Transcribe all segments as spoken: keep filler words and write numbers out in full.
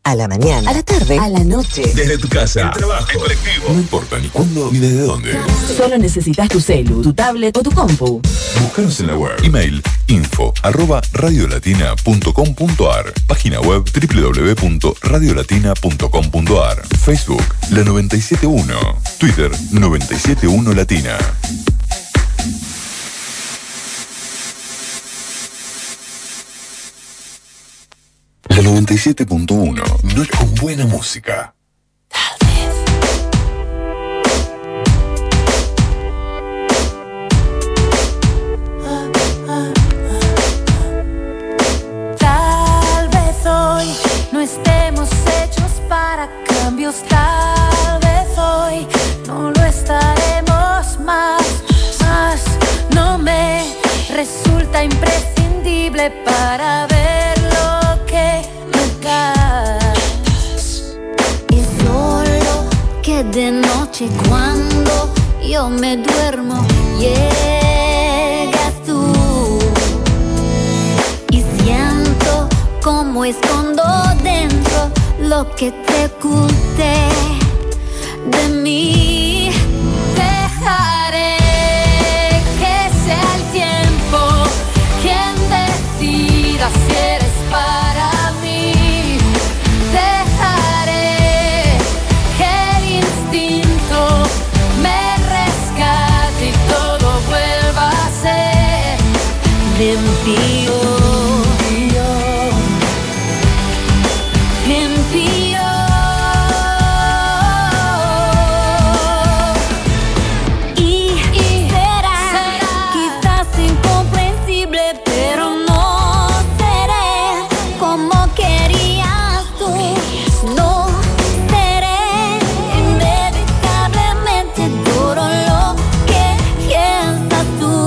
A la mañana, a la tarde, a la noche. Desde tu casa, el trabajo, el colectivo. No importa ni cuándo ni desde dónde. Solo necesitas tu celu, tu tablet o tu compu. Búscanos en la web. Email info arroba radiolatina punto com punto ar. Página web doble u doble u doble u punto radiolatina punto com punto ar. Facebook La noventa y siete punto uno. Twitter noventa y siete punto uno Latina. La noventa y siete punto uno. No con buena música. Tal vez hoy no estemos hechos para cambios. Tal vez hoy no lo estaremos más. Más no me resulta imprescindible para ver lo que me das. Y solo que de noche cuando yo me duermo llegas tú. Y siento como escondo dentro lo que te oculté de mí. Dejaré que sea el tiempo quien decida si eres para mí. Dejaré que el instinto me rescate y todo vuelva a ser limpio. Limpio. Y, y será, será quizás incomprensible, pero no seré como querías tú. No seré inevitablemente todo lo que piensas tú.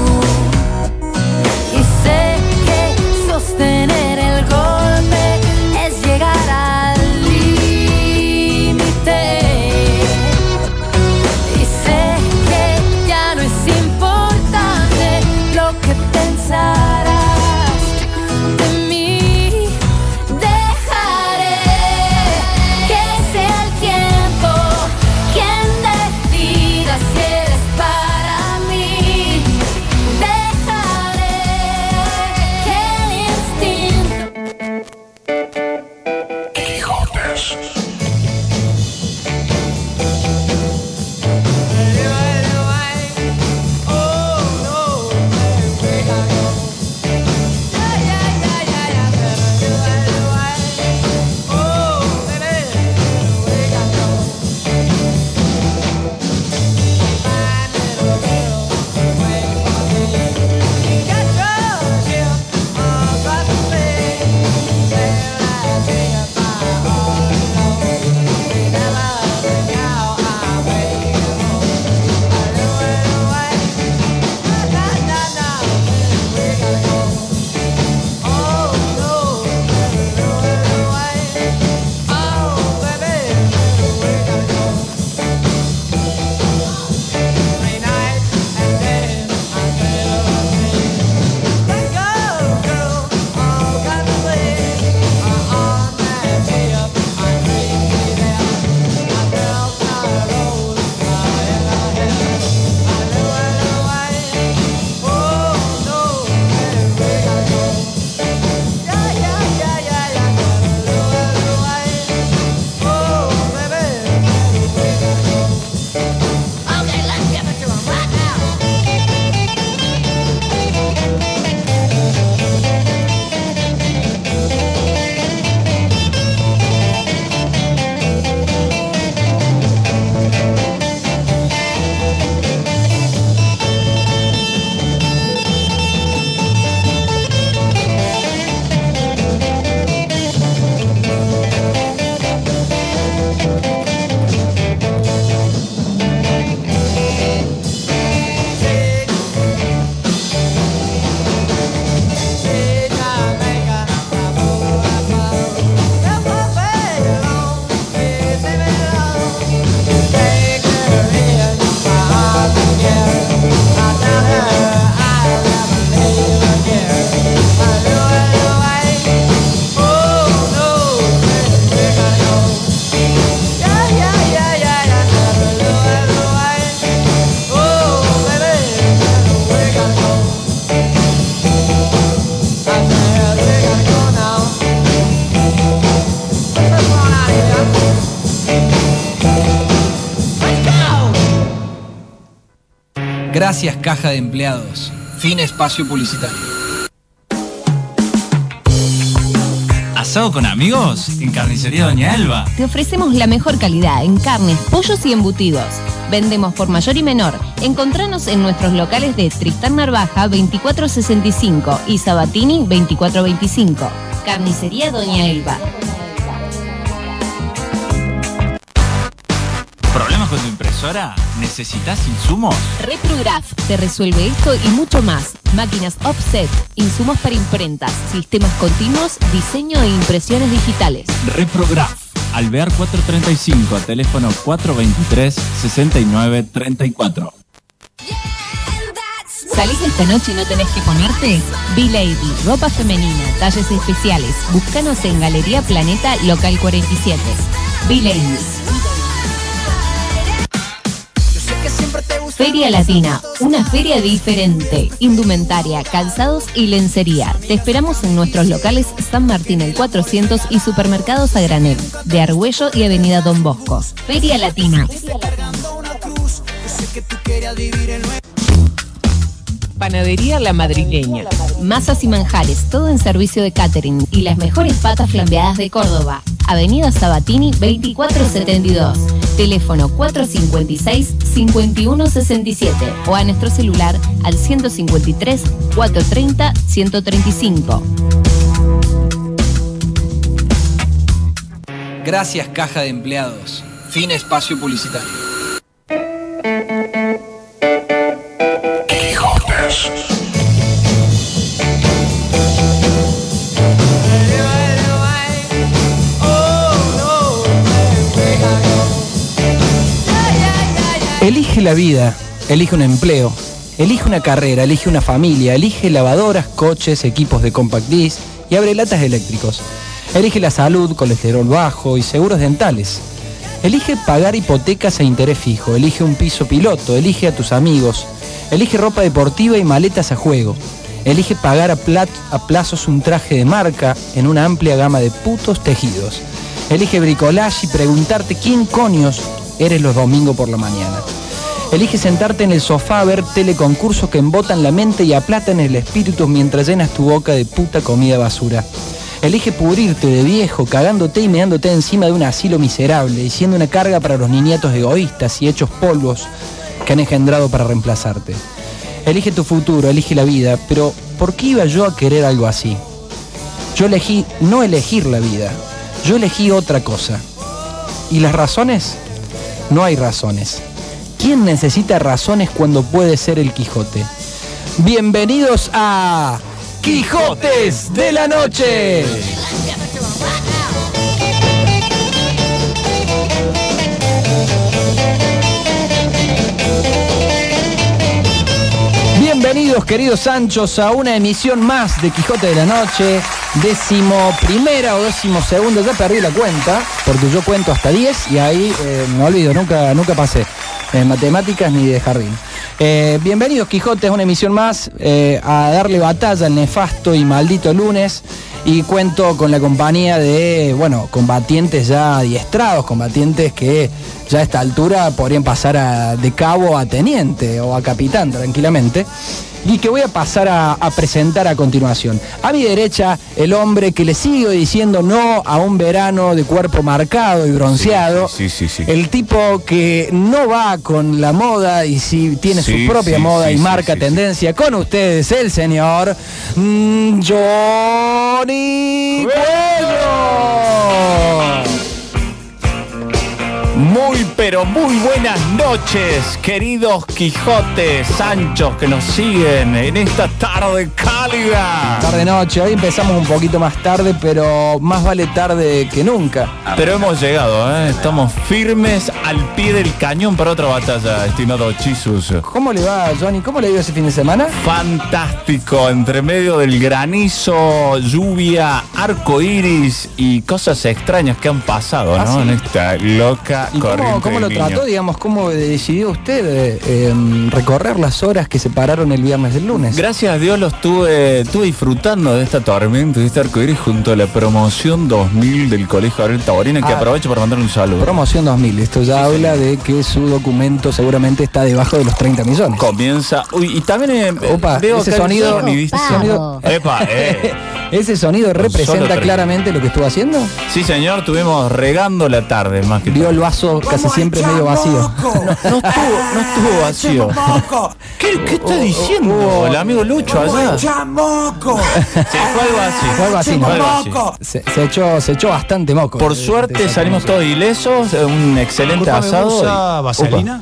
Y sé que sostener el golpe es llegar al límite. Y sé que ya no es importante lo que pensarás de mí. Dejaré que sea el tiempo quien decida si eres para mí. Dejaré que el instinto. Quijotes. Oh, Gracias, Caja de Empleados. Fin espacio publicitario. ¿Asado con amigos? En Carnicería Doña Elba. Te ofrecemos la mejor calidad en carnes, pollos y embutidos. Vendemos por mayor y menor. Encontranos en nuestros locales de Tristán Narvaja veinticuatro sesenta y cinco y Sabatini veinticuatro veinticinco. Carnicería Doña Elba. ¿Problemas con tu impresora? ¿Necesitas insumos? Reprograph te resuelve esto y mucho más. Máquinas offset, insumos para imprentas, sistemas continuos, diseño e impresiones digitales. Reprograph. Alvear cuatrocientos treinta y cinco, teléfono cuatrocientos veintitrés, sesenta y nueve treinta y cuatro. ¿Salís esta noche y no tenés que ponerte? B-Lady, ropa femenina, talles especiales. Búscanos en Galería Planeta, local cuarenta y siete. B-Lady. Feria Latina, una feria diferente. Indumentaria, calzados y lencería. Te esperamos en nuestros locales San Martín el cuatrocientos y Supermercados a Granel, de Argüello y Avenida Don Bosco. Feria Latina. Panadería La Madrileña. Masas y manjares, todo en servicio de catering y las mejores patas flambeadas de Córdoba. Avenida Sabatini veinticuatro setenta y dos. Teléfono cuatrocientos cincuenta y seis, cincuenta y uno sesenta y siete o a nuestro celular al ciento cincuenta y tres, cuatrocientos treinta, ciento treinta y cinco. Gracias, Caja de Empleados. Fin espacio publicitario. Quijotes. Elige la vida, elige un empleo, elige una carrera, elige una familia, elige lavadoras, coches, equipos de compact disc y abre latas eléctricos. Elige la salud, colesterol bajo y seguros dentales. Elige pagar hipotecas a interés fijo, elige un piso piloto, elige a tus amigos, elige ropa deportiva y maletas a juego. Elige pagar a, plat- a plazos un traje de marca en una amplia gama de putos tejidos. Elige bricolage y preguntarte quién coños eres los domingos por la mañana. Elige sentarte en el sofá a ver teleconcursos que embotan la mente y aplatan el espíritu mientras llenas tu boca de puta comida basura. Elige pudrirte de viejo, cagándote y meándote encima de un asilo miserable y siendo una carga para los niñatos egoístas y hechos polvos que han engendrado para reemplazarte. Elige tu futuro, elige la vida, pero ¿por qué iba yo a querer algo así? Yo elegí no elegir la vida, yo elegí otra cosa. ¿Y las razones? No hay razones. ¿Quién necesita razones cuando puede ser el Quijote? Bienvenidos a Quijotes de la Noche. Bienvenidos, queridos Sanchos, a una emisión más de Quijote de la Noche, décimo primera o décimo segunda, ya perdí la cuenta, porque yo cuento hasta diez y ahí eh, me olvido, nunca, nunca pasé en matemáticas ni de jardín. Eh, bienvenidos, Quijote, a una emisión más, eh, a darle batalla al nefasto y maldito lunes, y cuento con la compañía de, bueno, combatientes ya adiestrados, combatientes que ya a esta altura podrían pasar a, de cabo a teniente o a capitán tranquilamente, y que voy a pasar a, a presentar a continuación. A mi derecha, el hombre que le sigue diciendo no a un verano de cuerpo marcado y bronceado. Sí, sí, sí, sí. El tipo que no va con la moda y sí tiene Sí, su propia sí, moda sí, y sí, marca sí, tendencia. Sí. Con ustedes, el señor mm, Johnny Cuello. Muy pero muy buenas noches, queridos Quijotes, Sanchos que nos siguen en esta tarde cálida. Tarde noche, hoy empezamos un poquito más tarde, pero más vale tarde que nunca. Pero hemos llegado, ¿eh? Estamos firmes al pie del cañón para otra batalla, estimado Chisus. ¿Cómo le va, Johnny? ¿Cómo le ha ido ese fin de semana? Fantástico, entre medio del granizo, lluvia, arco iris y cosas extrañas que han pasado, ¿no? ¿Ah, sí? En esta loca ¿Y cómo, corriente cómo ¿Cómo lo niño. trató, digamos, cómo decidió usted eh, eh, recorrer las horas que separaron el viernes del lunes? Gracias a Dios lo estuve, estuve disfrutando de esta tormenta, de este arcoíris junto a la promoción dos mil del Colegio Gabriel Taborina, que Ah, aprovecho para mandarle un saludo. Promoción dos mil, esto ya habla de que su documento seguramente está debajo de los treinta millones. Comienza. Uy, y también eh, Opa, veo ese que hay sonido- sonidista. ese sonido- Epa, eh. ¿Ese sonido Solo representa tres. claramente lo que estuvo haciendo? Sí, señor, estuvimos regando la tarde más que Vio todo. el vaso casi siempre medio vacío. No estuvo, no estuvo vacío. ¿Qué, qué está diciendo oh, el amigo Lucho allá? ¡Chamoco! Sí, fue algo así. Fue algo así, ¿no? Fue algo así. Se, se echó, se echó bastante moco. Por de- de suerte esa salimos promoción. todos ilesos, eh, un excelente asado. ¿Usa vaselina?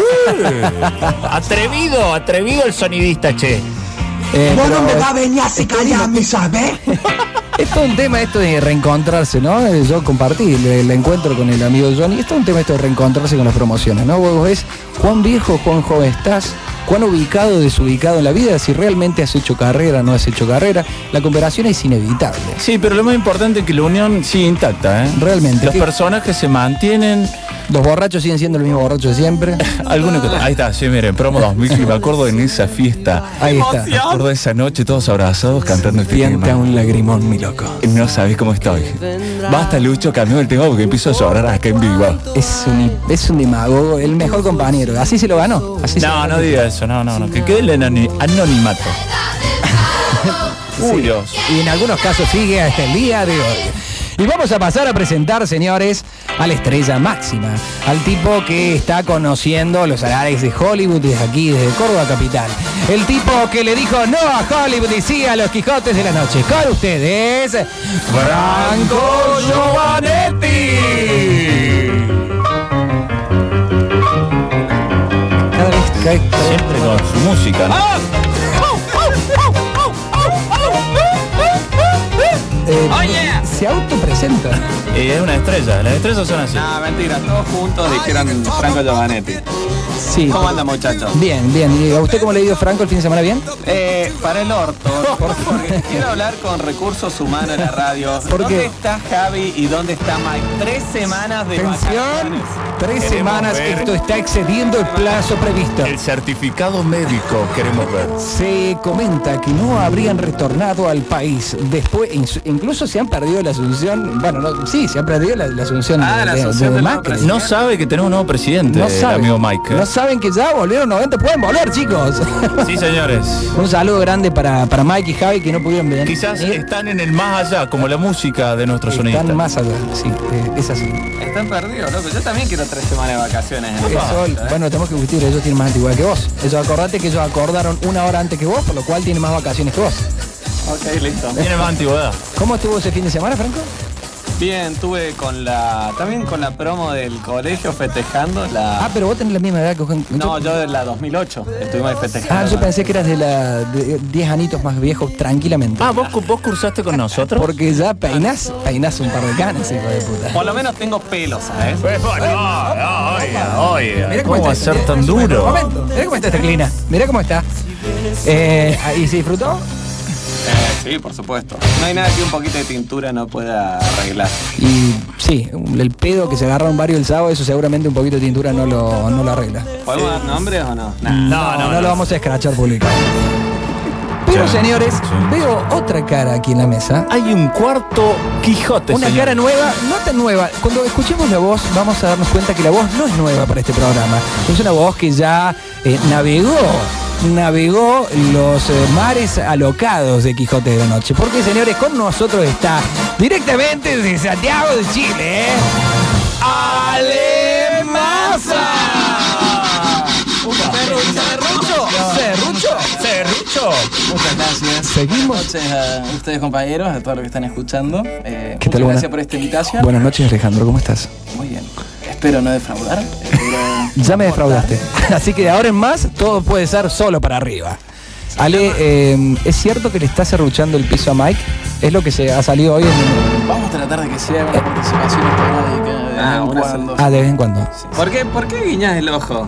Atrevido, atrevido el sonidista, che. Eh, Vos no pero me va a venir a callar a mí, ¿sabes? es todo un tema esto de reencontrarse, ¿no? Eh, Yo compartí el, el encuentro con el amigo Johnny. Es todo un tema esto de reencontrarse con las promociones, ¿no? Vos ves cuán viejo, cuán joven estás, cuán ubicado, desubicado en la vida, si realmente has hecho carrera, no has hecho carrera. La comparación es inevitable. Sí, pero lo más importante es que la unión sigue intacta, ¿eh? Realmente. Los ¿Qué? personajes se mantienen. Los borrachos siguen siendo los mismos borrachos de siempre. Algunos que... Ahí está, sí, miren, promo dos mil, y me acuerdo en esa fiesta. Ahí está. Me acuerdo de esa noche todos abrazados cantando este Sienta tema. un lagrimón, mi loco. No sabés cómo estoy. Basta, Lucho, cambió el tema porque empiezo a llorar acá en vivo. Es un, es un demagogo, el mejor compañero. Así se lo ganó. Así se lo No, ganó. no diga eso, no, no, no. Que quede el anoni- anonimato. Uy, Dios. Y en algunos casos sigue hasta el día de hoy. Y vamos a pasar a presentar, señores, a la estrella máxima, al tipo que está conociendo los alares de Hollywood desde aquí, desde Córdoba capital. El tipo que le dijo no a Hollywood y sí a los Quijotes de la Noche. Con ustedes, Franco Giovanetti. Cada vez cae... Siempre con su música, ¿no? Eh, se autopresenta. Y es una estrella, las estrellas son así. Ah, mentira, todos juntos dijeron Franco Giovanetti. Sí. ¿Cómo anda, muchachos? Bien, bien. ¿Y a usted cómo le dio Franco el fin de semana? ¿Bien? Eh, para el orto, porque quiero hablar con recursos humanos en la radio. ¿Por ¿Dónde qué? está Javi y dónde está Mike? Tres semanas de Atención, vacaciones. tres Queremos semanas, ver. esto está excediendo el plazo previsto. El certificado médico queremos ver. Se comenta que no habrían retornado al país. Después, in- incluso se han perdido la asunción. Bueno, no, sí, se han perdido la, la asunción Ah, de, la de- asunción de del nuevo Macri. presidente. No sabe que tenemos un nuevo presidente, No el saben, amigo Mike. ¿eh? no saben que ya volvieron noventa, pueden volver, chicos. Sí, señores. Un saludo grande para, para Mike y Javi que no pudieron venir. Quizás están en el más allá, como la música de nuestro sonidista. Están más allá, sí, eh, es así. Están perdidos, loco. Yo también quiero tres semanas de vacaciones. en el Eso, país, ¿eh? bueno, tenemos que discutir, ellos tienen más antigüedad que vos. Ellos acordate que ellos acordaron una hora antes que vos, por lo cual tienen más vacaciones que vos. Ok, listo. Tiene más antigüedad. ¿Cómo estuvo ese fin de semana, Franco? Bien, tuve con la... También con la promo del colegio festejando la... Ah, pero vos tenés la misma edad que Juan. No, yo de la dos mil ocho estuvimos ahí festejando. Ah, yo pensé que eras de la de diez anitos más viejos tranquilamente. Ah, ¿vos, vos cursaste con nosotros? Porque ya peinás, peinás un par de canas, hijo de puta. Por lo menos tengo pelos, ¿sabes? Pues, bueno, no, oiga, oiga. Mirá ¿Cómo va a está, ser tan un duro? momento, mirá cómo está esta clina. Mirá cómo está. Eh, ¿Y se disfrutó? Eh, sí, por supuesto. No hay nada que un poquito de tintura no pueda arreglar. Y sí, el pedo que se agarraron varios el sábado, eso seguramente un poquito de tintura no lo, no lo arregla. ¿Podemos dar nombres o no? Nah. No, no, no, lo vamos a escrachar público. Pero Sí, señores, sí. veo otra cara aquí en la mesa. Hay un cuarto Quijote, Una señor. cara nueva, no tan nueva. Cuando escuchemos la voz, vamos a darnos cuenta que la voz no es nueva para este programa. Es una voz que ya eh, navegó, navegó los eh, mares alocados de Quijote de la Noche. Porque, señores, con nosotros está directamente desde Santiago de Chile, ¿eh? Ale Massa. ¿Serrucho? ¿Serrucho? ¿Serrucho? Muchas gracias. Seguimos. Buenas noches a ustedes, compañeros, a todos los que están escuchando. Eh, ¿Qué tal? muchas Buena- gracias por esta invitación. Buenas noches, Alejandro, ¿cómo estás? Muy bien. Espero no defraudar. Espero Ya me aportar. defraudaste. Así que de ahora en más, todo puede ser solo para arriba. Ale, eh, ¿es cierto que le está serruchando el piso a Mike? Es lo que se ha salido hoy en... Vamos a tratar de que sea una participación esporádica de vez Ah, en una cuando. Ah, de vez en cuando. ¿Por qué, ¿Por qué guiñas el ojo?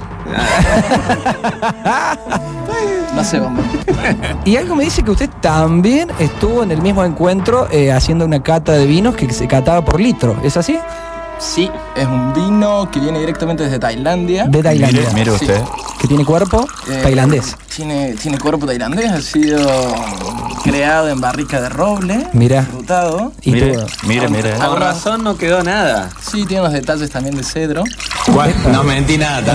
No sé, hombre. Y algo me dice que usted también estuvo en el mismo encuentro eh, haciendo una cata de vinos que se cataba por litro. ¿Es así? Sí, es un vino que viene directamente desde Tailandia. De Tailandia. Mire, mire usted. Sí. Que tiene cuerpo Eh, tailandés. Tiene, tiene cuerpo tailandés, ha sido creado en barrica de roble. Mirá. Frutado. Y Mire, tú, mire, mire. Con razón no quedó nada. Sí, tiene unos detalles también de cedro. No mentí nada.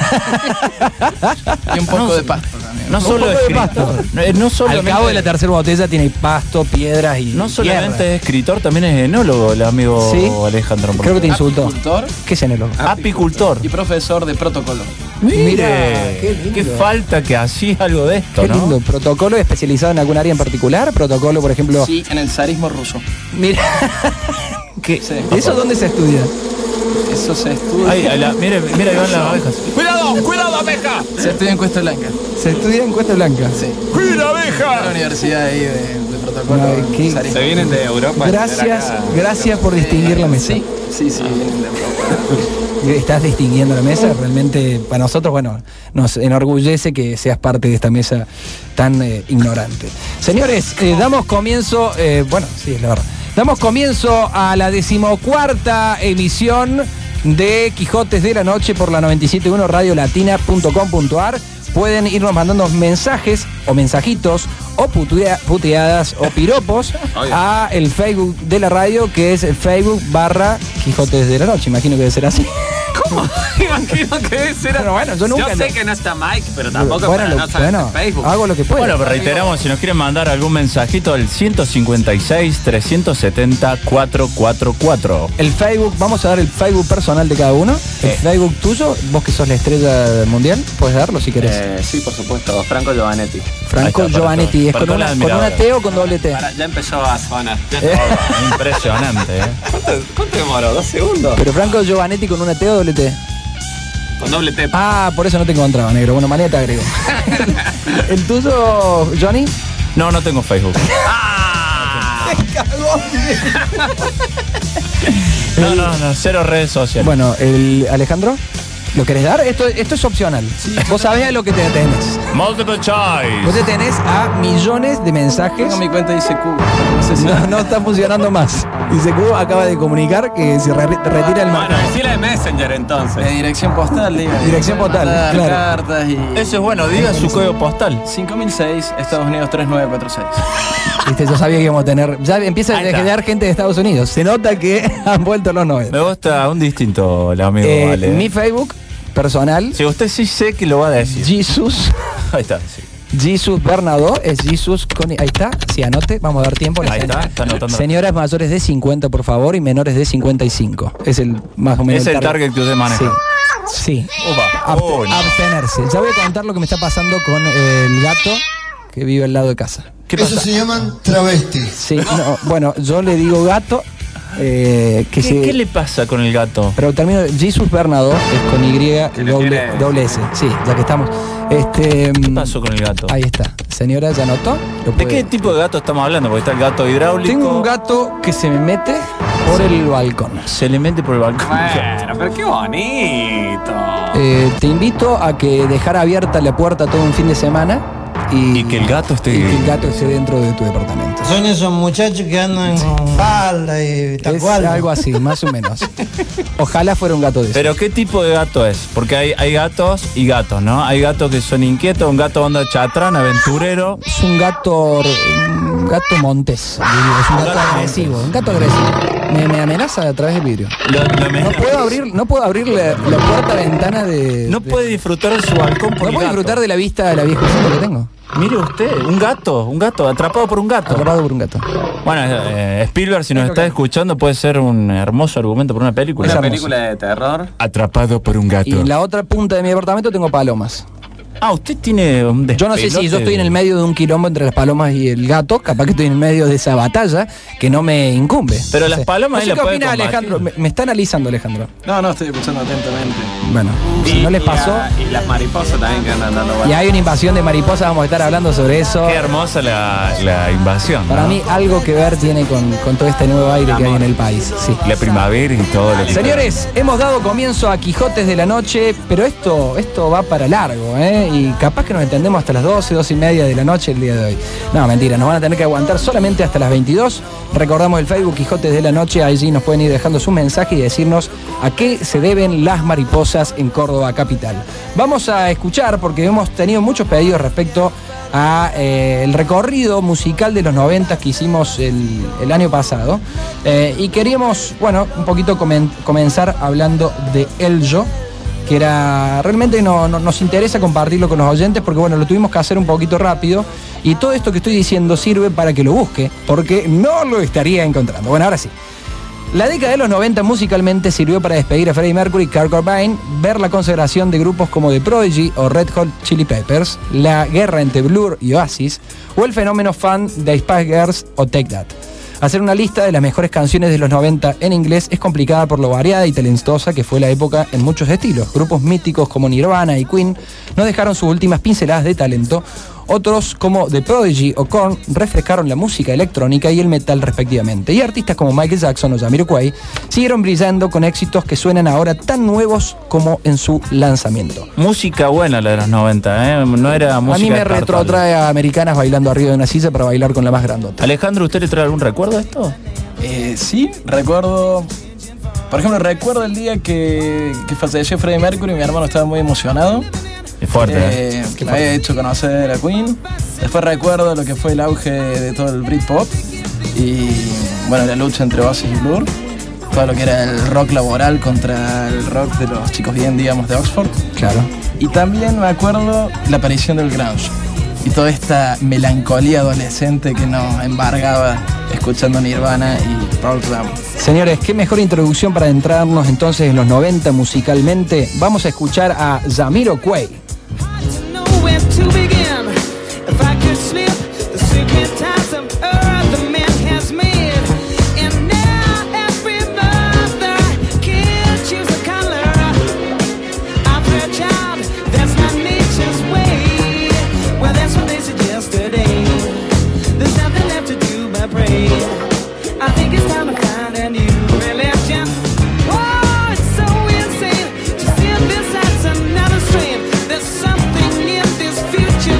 Y un poco de pasto también. No Un solo poco es de escritor. pasto. No, eh, no al solamente, cabo de la tercera botella tiene pasto, piedras y no solamente tierra. es escritor, también es enólogo, el amigo Sí. Alejandro. Creo que te insultó. Apicultor ¿Qué es enólogo? Apicultor. y profesor de protocolo. Mire, Mirá, qué lindo. qué falta que hacía algo de esto, Qué ¿no? lindo. ¿Protocolo especializado en algún área en particular? ¿Protocolo, por ejemplo? Sí, en el zarismo ruso. Mira, ¿Qué? Sí. ¿eso dónde se estudia? Eso se estudia. Ay, ay, la- mire, mire, ahí van las abejas. ¡Cuidado! ¡Cuidado, abeja! Se estudia en Cuesta Blanca. Se estudia en Cuesta Blanca. Sí. ¡Cuida, La abeja! universidad ahí de, de protocolo. Ay, qué- zarismo. Se vienen de Europa. Gracias, acá. gracias por distinguir la mesa. Sí, sí, sí, vienen de Europa. Estás distinguiendo la mesa, realmente para nosotros, bueno, nos enorgullece que seas parte de esta mesa tan eh, ignorante. Señores, eh, damos comienzo, eh, bueno, sí, es la verdad, damos comienzo a la decimocuarta emisión de Quijotes de la Noche por la noventa y siete punto uno radio latina punto com punto ar. Pueden irnos mandando mensajes o mensajitos o putea- puteadas o piropos a el Facebook de la radio, que es el Facebook barra Quijotes de la Noche. Imagino que debe ser así. ¿Cómo? Imagino que debe ser. Bueno, bueno, yo nunca sé lo- que no está Mike, pero tampoco bueno, para lo- no saber bueno, de Facebook. hago lo que puedo. Bueno, pero reiteramos, si nos quieren mandar algún mensajito, al ciento cincuenta y seis, trescientos setenta, cuatrocientos cuarenta y cuatro. El Facebook, vamos a dar el Facebook personal de cada uno. El Eh. Facebook tuyo, vos que sos la estrella mundial, puedes darlo si querés. Eh, sí, por supuesto. Franco Giovanetti. Franco ahí está, para Giovanetti, todo- ¿es para con toda una, la con una admiradora. T o con doble T? Para, ya empezó a sonar. Ya Eh. todo. Impresionante, ¿eh? ¿Cuánto, ¿Cuánto demoró? ¿Dos segundos? Pero Franco Giovanetti con una T o doble T. Con doble T. Ah, por eso no te encontraba, negro. Bueno, mañana te agrego. ¿El tuyo, Johnny? No, no tengo Facebook. ¡Ah! No, no, no, cero redes sociales. Bueno, el Alejandro, ¿lo querés dar? Esto, esto es opcional. Vos sabés a lo que te tenés. Multiple Vos choice. te tenés a millones de mensajes. Tengo mi cuenta de I C Q. No sé si No, no está funcionando más. Dice que acaba de comunicar que se re- retira el Bueno, marcador. decíle de Messenger entonces. de dirección postal, diga. Dirección postal, Mandar claro. cartas y... Eso es bueno, diga su código postal. cinco mil seis, Estados Unidos tres nueve cuatro seis. Viste, yo sabía que íbamos a tener. Ya empieza a Ahí está. quedar gente de Estados Unidos. Se nota que han vuelto los noventa. Me gusta un distinto, el amigo Eh, Ale. mi Facebook personal, Si usted sí sé que lo va a decir. Jesus. Ahí está, sí. Jesus Bernardo es Jesus con. Ahí está, sí, anote, vamos a dar tiempo. Ahí está, está anotando. Señoras mayores de cincuenta, por favor, y menores de cincuenta y cinco. Es el más o menos. Es el target que usted maneja. Sí. Sí. Opa. Abst- Oh, no. Abstenerse. Ya voy a contar lo que me está pasando con el gato que vive al lado de casa. ¿Qué pasa? se llaman travestis. Sí, no, bueno, yo le digo gato. Eh, que ¿Qué, se, qué le pasa con el gato? Pero termino, Jesus Bernardo es con Y y le doble, tiene- doble S. Sí, ya que estamos. Este, ¿Qué pasó con el gato? Ahí está. Señora, ¿ya notó? Lo ¿De puede- qué tipo de gato estamos hablando? Porque está el gato hidráulico. Tengo un gato que se me mete por el balcón. Se le mete por el balcón. Bueno, pero qué bonito. Eh, te invito a que dejar abierta la puerta todo un fin de semana y, Y que el gato esté- y que el gato esté dentro de tu departamento. Son esos muchachos que andan con falda y Es tacual. algo así, más o menos. Ojalá fuera un gato de eso. Pero ¿qué tipo de gato es? Porque hay, hay gatos y gatos, ¿no? Hay gatos que son inquietos, un gato onda chatrán, aventurero. Es un gato, un gato montés, diría. Es un gato gato agresivo, un gato agresivo. Me, me amenaza a través del vidrio. Lo- lo me- No puedo abrir, no puedo abrir la, la puerta ventana de. No de- puede disfrutar de su balcón por no el puedo gato. disfrutar de la vista de la vieja que tengo. Mire usted, un gato, un gato, atrapado por un gato. Atrapado por un gato. Bueno, eh, Spielberg, si nos Es lo está que- escuchando, puede ser un hermoso argumento para una película. Una hermoso. película de terror. Atrapado por un gato. Y en la otra punta de mi departamento tengo palomas. Ah, usted tiene un Yo no sé si despelote yo estoy en el de- medio de un quilombo entre las palomas y el gato, capaz que estoy en el medio de esa batalla que no me incumbe. Pero No las sé. palomas No ahí sé la qué puede opina combatir. Alejandro. Me, me está analizando Alejandro. No, no, estoy escuchando atentamente. Bueno, si Y- no les y pasó. la- Y, las mariposas también que andan dando Y vueltas. hay una invasión de mariposas, vamos a estar hablando sobre eso. Qué hermosa la, la invasión. Para ¿no? mí algo que ver tiene con, con todo este nuevo aire que hay en el país. Sí. La primavera y todo lo que Señores, hemos dado comienzo a Quijotes de la Noche, pero esto, esto va para largo, ¿eh? ¿eh? Y capaz que nos entendemos hasta las doce, doce y media de la noche el día de hoy. No, mentira, nos van a tener que aguantar solamente hasta las veintidós. Recordamos el Facebook Quijotes de la Noche, allí nos pueden ir dejando su mensaje y decirnos a qué se deben las mariposas en Córdoba capital. Vamos a escuchar, porque hemos tenido muchos pedidos respecto a eh, el recorrido musical de los noventas que hicimos el, el año pasado, eh, y queríamos, bueno, un poquito comen, comenzar hablando de Ello, que era, realmente no, no, nos interesa compartirlo con los oyentes, porque bueno, lo tuvimos que hacer un poquito rápido, y todo esto que estoy diciendo sirve para que lo busque, porque no lo estaría encontrando. Bueno, ahora sí. La década de los noventa musicalmente sirvió para despedir a Freddie Mercury y Kurt Cobain, ver la consagración de grupos como The Prodigy o Red Hot Chili Peppers, la guerra entre Blur y Oasis, o el fenómeno fan de Spice Girls o Take That. Hacer una lista de las mejores canciones de los noventa en inglés es complicada por lo variada y talentosa que fue la época en muchos estilos. Grupos míticos como Nirvana y Queen nos dejaron sus últimas pinceladas de talento. Otros como The Prodigy o Korn refrescaron la música electrónica y el metal respectivamente. Y artistas como Michael Jackson o Jamiroquai siguieron brillando con éxitos que suenan ahora tan nuevos como en su lanzamiento. Música buena la de los noventa, ¿eh? No era música. A mí me retrotrae a americanas bailando arriba de una silla para bailar con la más grandota. Alejandro, ¿usted le trae algún recuerdo de esto? Eh, sí, recuerdo. Por ejemplo, recuerdo el día que, que falleció Freddie Mercury y mi hermano estaba muy emocionado. Es fuerte, eh, ¿eh? Que me había hecho conocer a Queen. Después recuerdo lo que fue el auge de todo el Britpop y, bueno, la lucha entre Oasis y Blur. Todo lo que era el rock laboral contra el rock de los chicos bien, digamos, de Oxford. Claro. Y también me acuerdo la aparición del grunge y toda esta melancolía adolescente que nos embargaba escuchando Nirvana y Pearl Jam. Señores, qué mejor introducción para adentrarnos entonces en los noventa musicalmente. Vamos a escuchar a Jamiroquai. I think it's time to find a new religion. Oh, it's so insane to see this as another stream. There's something in this future.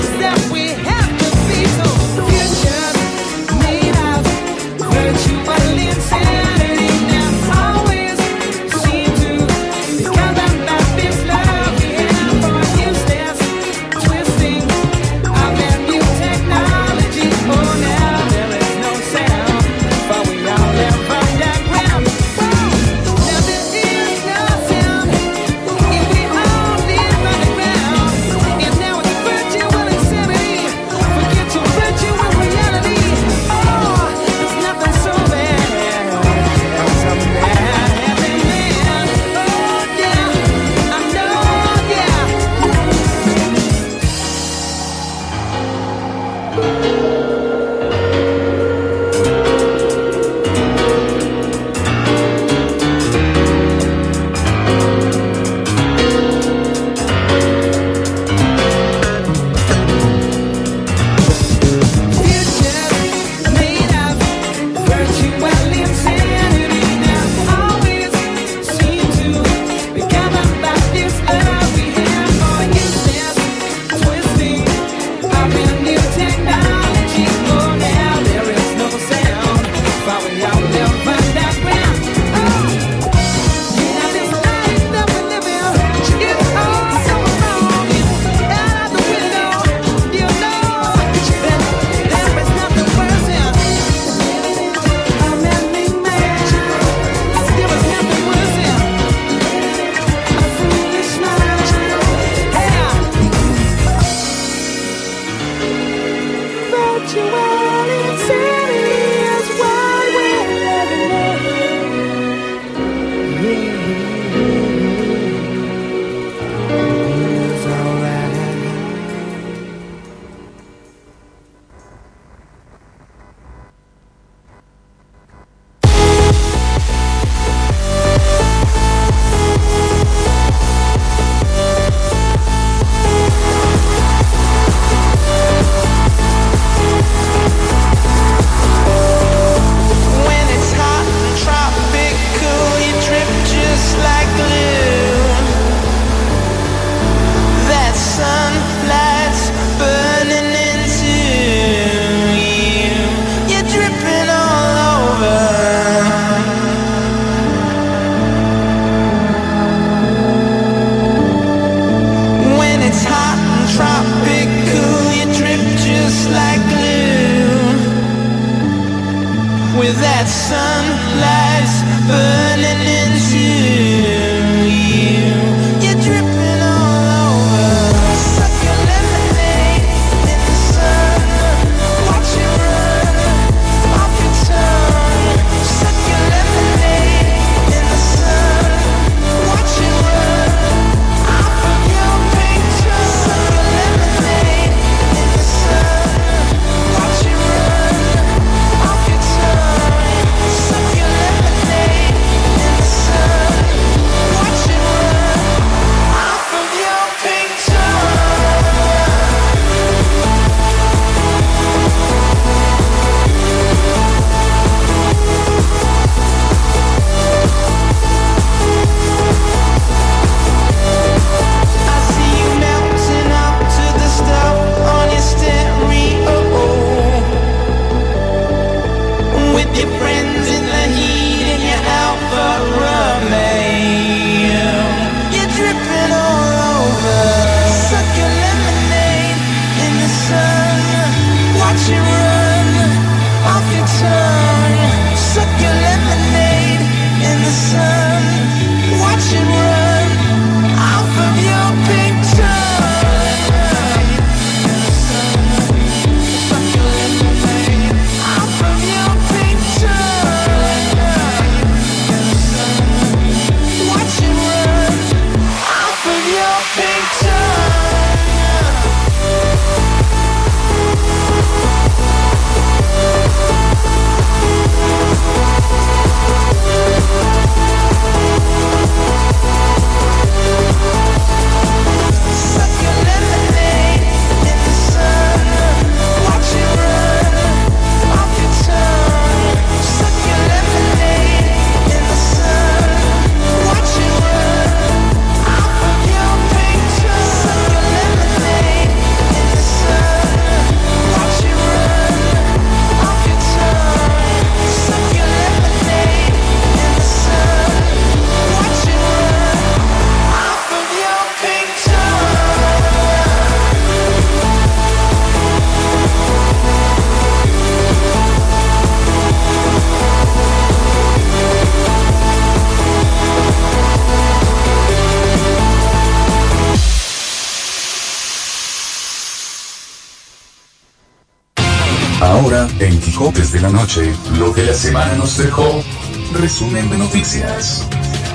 En Quijotes de la Noche, lo que la semana nos dejó. Resumen de noticias.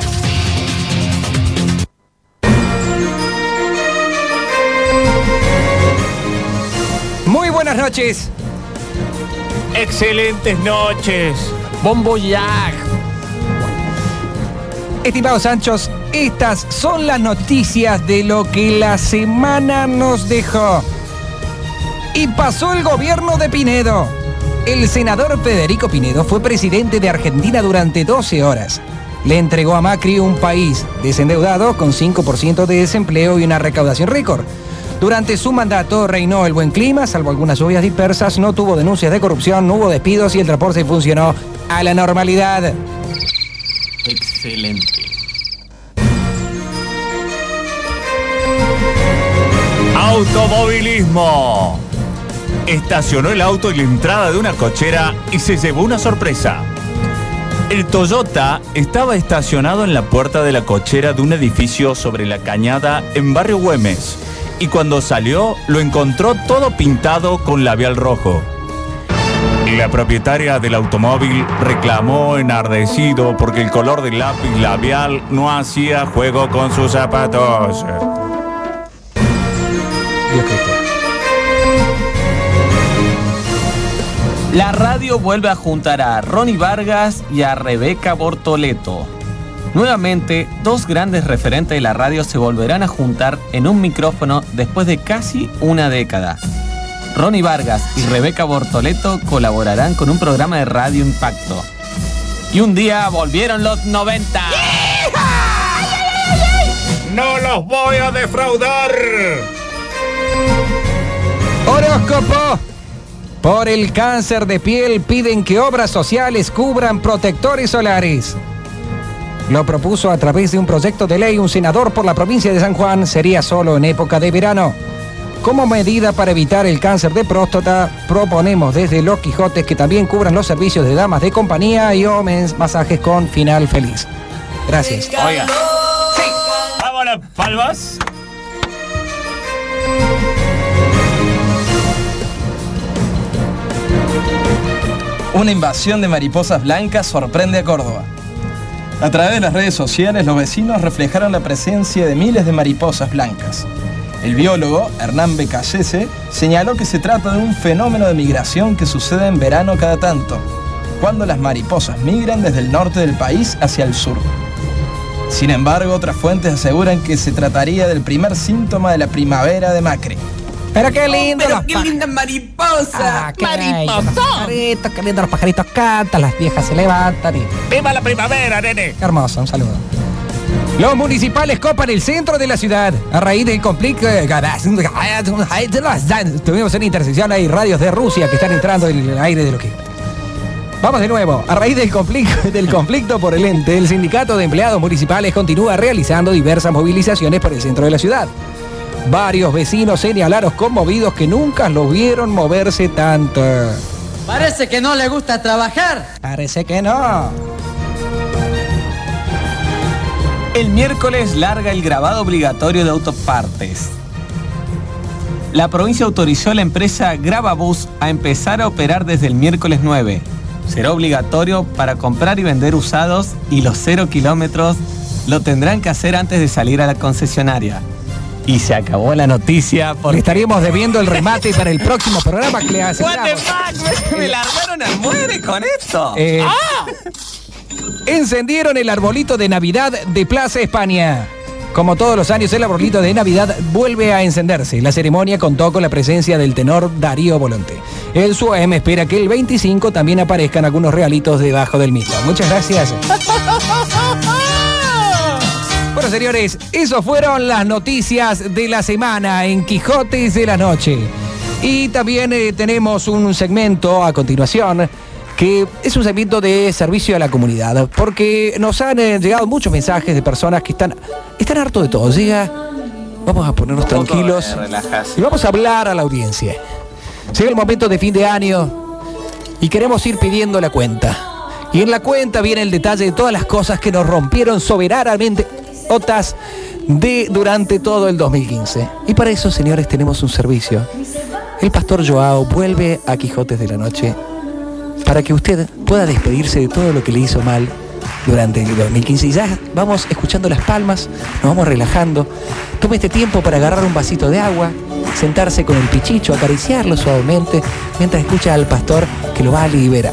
Muy buenas noches. Excelentes noches. Bon voyage. Estimados Sanchos, estas son las noticias de lo que la semana nos dejó. Y pasó el gobierno de Pinedo. El senador Federico Pinedo fue presidente de Argentina durante doce horas. Le entregó a Macri un país desendeudado con cinco por ciento de desempleo y una recaudación récord. Durante su mandato reinó el buen clima, salvo algunas lluvias dispersas, no tuvo denuncias de corrupción, no hubo despidos y el transporte funcionó a la normalidad. Excelente. Automovilismo. Estacionó el auto en la entrada de una cochera y se llevó una sorpresa. El Toyota estaba estacionado en la puerta de la cochera de un edificio sobre la Cañada en Barrio Güemes y cuando salió lo encontró todo pintado con labial rojo. La propietaria del automóvil reclamó enardecido porque el color del lápiz labial no hacía juego con sus zapatos. Dios Cristo. La radio vuelve a juntar a Ronnie Vargas y a Rebeca Bortoleto. Nuevamente, dos grandes referentes de la radio se volverán a juntar en un micrófono después de casi una década. Ronnie Vargas y Rebeca Bortoleto colaborarán con un programa de Radio Impacto. Y un día volvieron los noventa. ¡No los voy a defraudar! Horóscopo. Por el cáncer de piel piden que obras sociales cubran protectores solares. Lo propuso a través de un proyecto de ley un senador por la provincia de San Juan, sería solo en época de verano. Como medida para evitar el cáncer de próstata, proponemos desde Los Quijotes que también cubran los servicios de damas de compañía y hombres masajes con final feliz. Gracias. Oiga. Sí. Vámonos, palmas. Una invasión de mariposas blancas sorprende a Córdoba. A través de las redes sociales, los vecinos reflejaron la presencia de miles de mariposas blancas. El biólogo, Hernán Becasese, señaló que se trata de un fenómeno de migración que sucede en verano cada tanto, cuando las mariposas migran desde el norte del país hacia el sur. Sin embargo, otras fuentes aseguran que se trataría del primer síntoma de la primavera de Macri. Pero qué lindo, Oh, pero los qué pa- linda mariposa. Ah, qué bello, los pajaritos, qué lindo, los pajaritos cantan, las viejas se levantan y... ¡Viva la primavera, nene! Qué hermoso, un saludo. Los municipales copan el centro de la ciudad a raíz del conflicto. Tuvimos una intersección, hay radios de Rusia que están entrando en el aire de lo que... Vamos de nuevo. A raíz del conflicto, del conflicto por el ente, el sindicato de empleados municipales continúa realizando diversas movilizaciones por el centro de la ciudad. Varios vecinos señalaron conmovidos que nunca los vieron moverse tanto. Parece que no le gusta trabajar. Parece que no. El miércoles larga el grabado obligatorio de autopartes. La provincia autorizó a la empresa Gravabus a empezar a operar desde el miércoles nueve. Será obligatorio para comprar y vender usados y los cero kilómetros lo tendrán que hacer antes de salir a la concesionaria. Y se acabó la noticia porque... Le estaríamos debiendo el remate para el próximo programa que le hacemos. What the fuck, me largaron al muere con esto. Eh, ¡Ah! Encendieron el arbolito de Navidad de Plaza España. Como todos los años, el arbolito de Navidad vuelve a encenderse. La ceremonia contó con la presencia del tenor Darío Volonté. El S U A E M espera que el veinticinco también aparezcan algunos regalitos debajo del mismo. Muchas gracias. Bueno, señores, eso fueron las noticias de la semana en Quijotes de la Noche. Y también eh, tenemos un segmento a continuación que es un segmento de servicio a la comunidad, porque nos han eh, llegado muchos mensajes de personas que están, están hartos de todo. Llega, vamos a ponernos tranquilos y vamos a hablar a la audiencia. Llega el momento de fin de año y queremos ir pidiendo la cuenta. Y en la cuenta viene el detalle de todas las cosas que nos rompieron soberanamente otras de durante todo el dos mil quince. Y para eso, señores, tenemos un servicio el pastor Joao vuelve a Quijotes de la Noche para que usted pueda despedirse de todo lo que le hizo mal durante el dos mil quince. Y ya vamos escuchando las palmas, nos vamos relajando. Tome este tiempo para agarrar un vasito de agua, sentarse con el pichicho, acariciarlo suavemente, mientras escucha al pastor que lo va a liberar.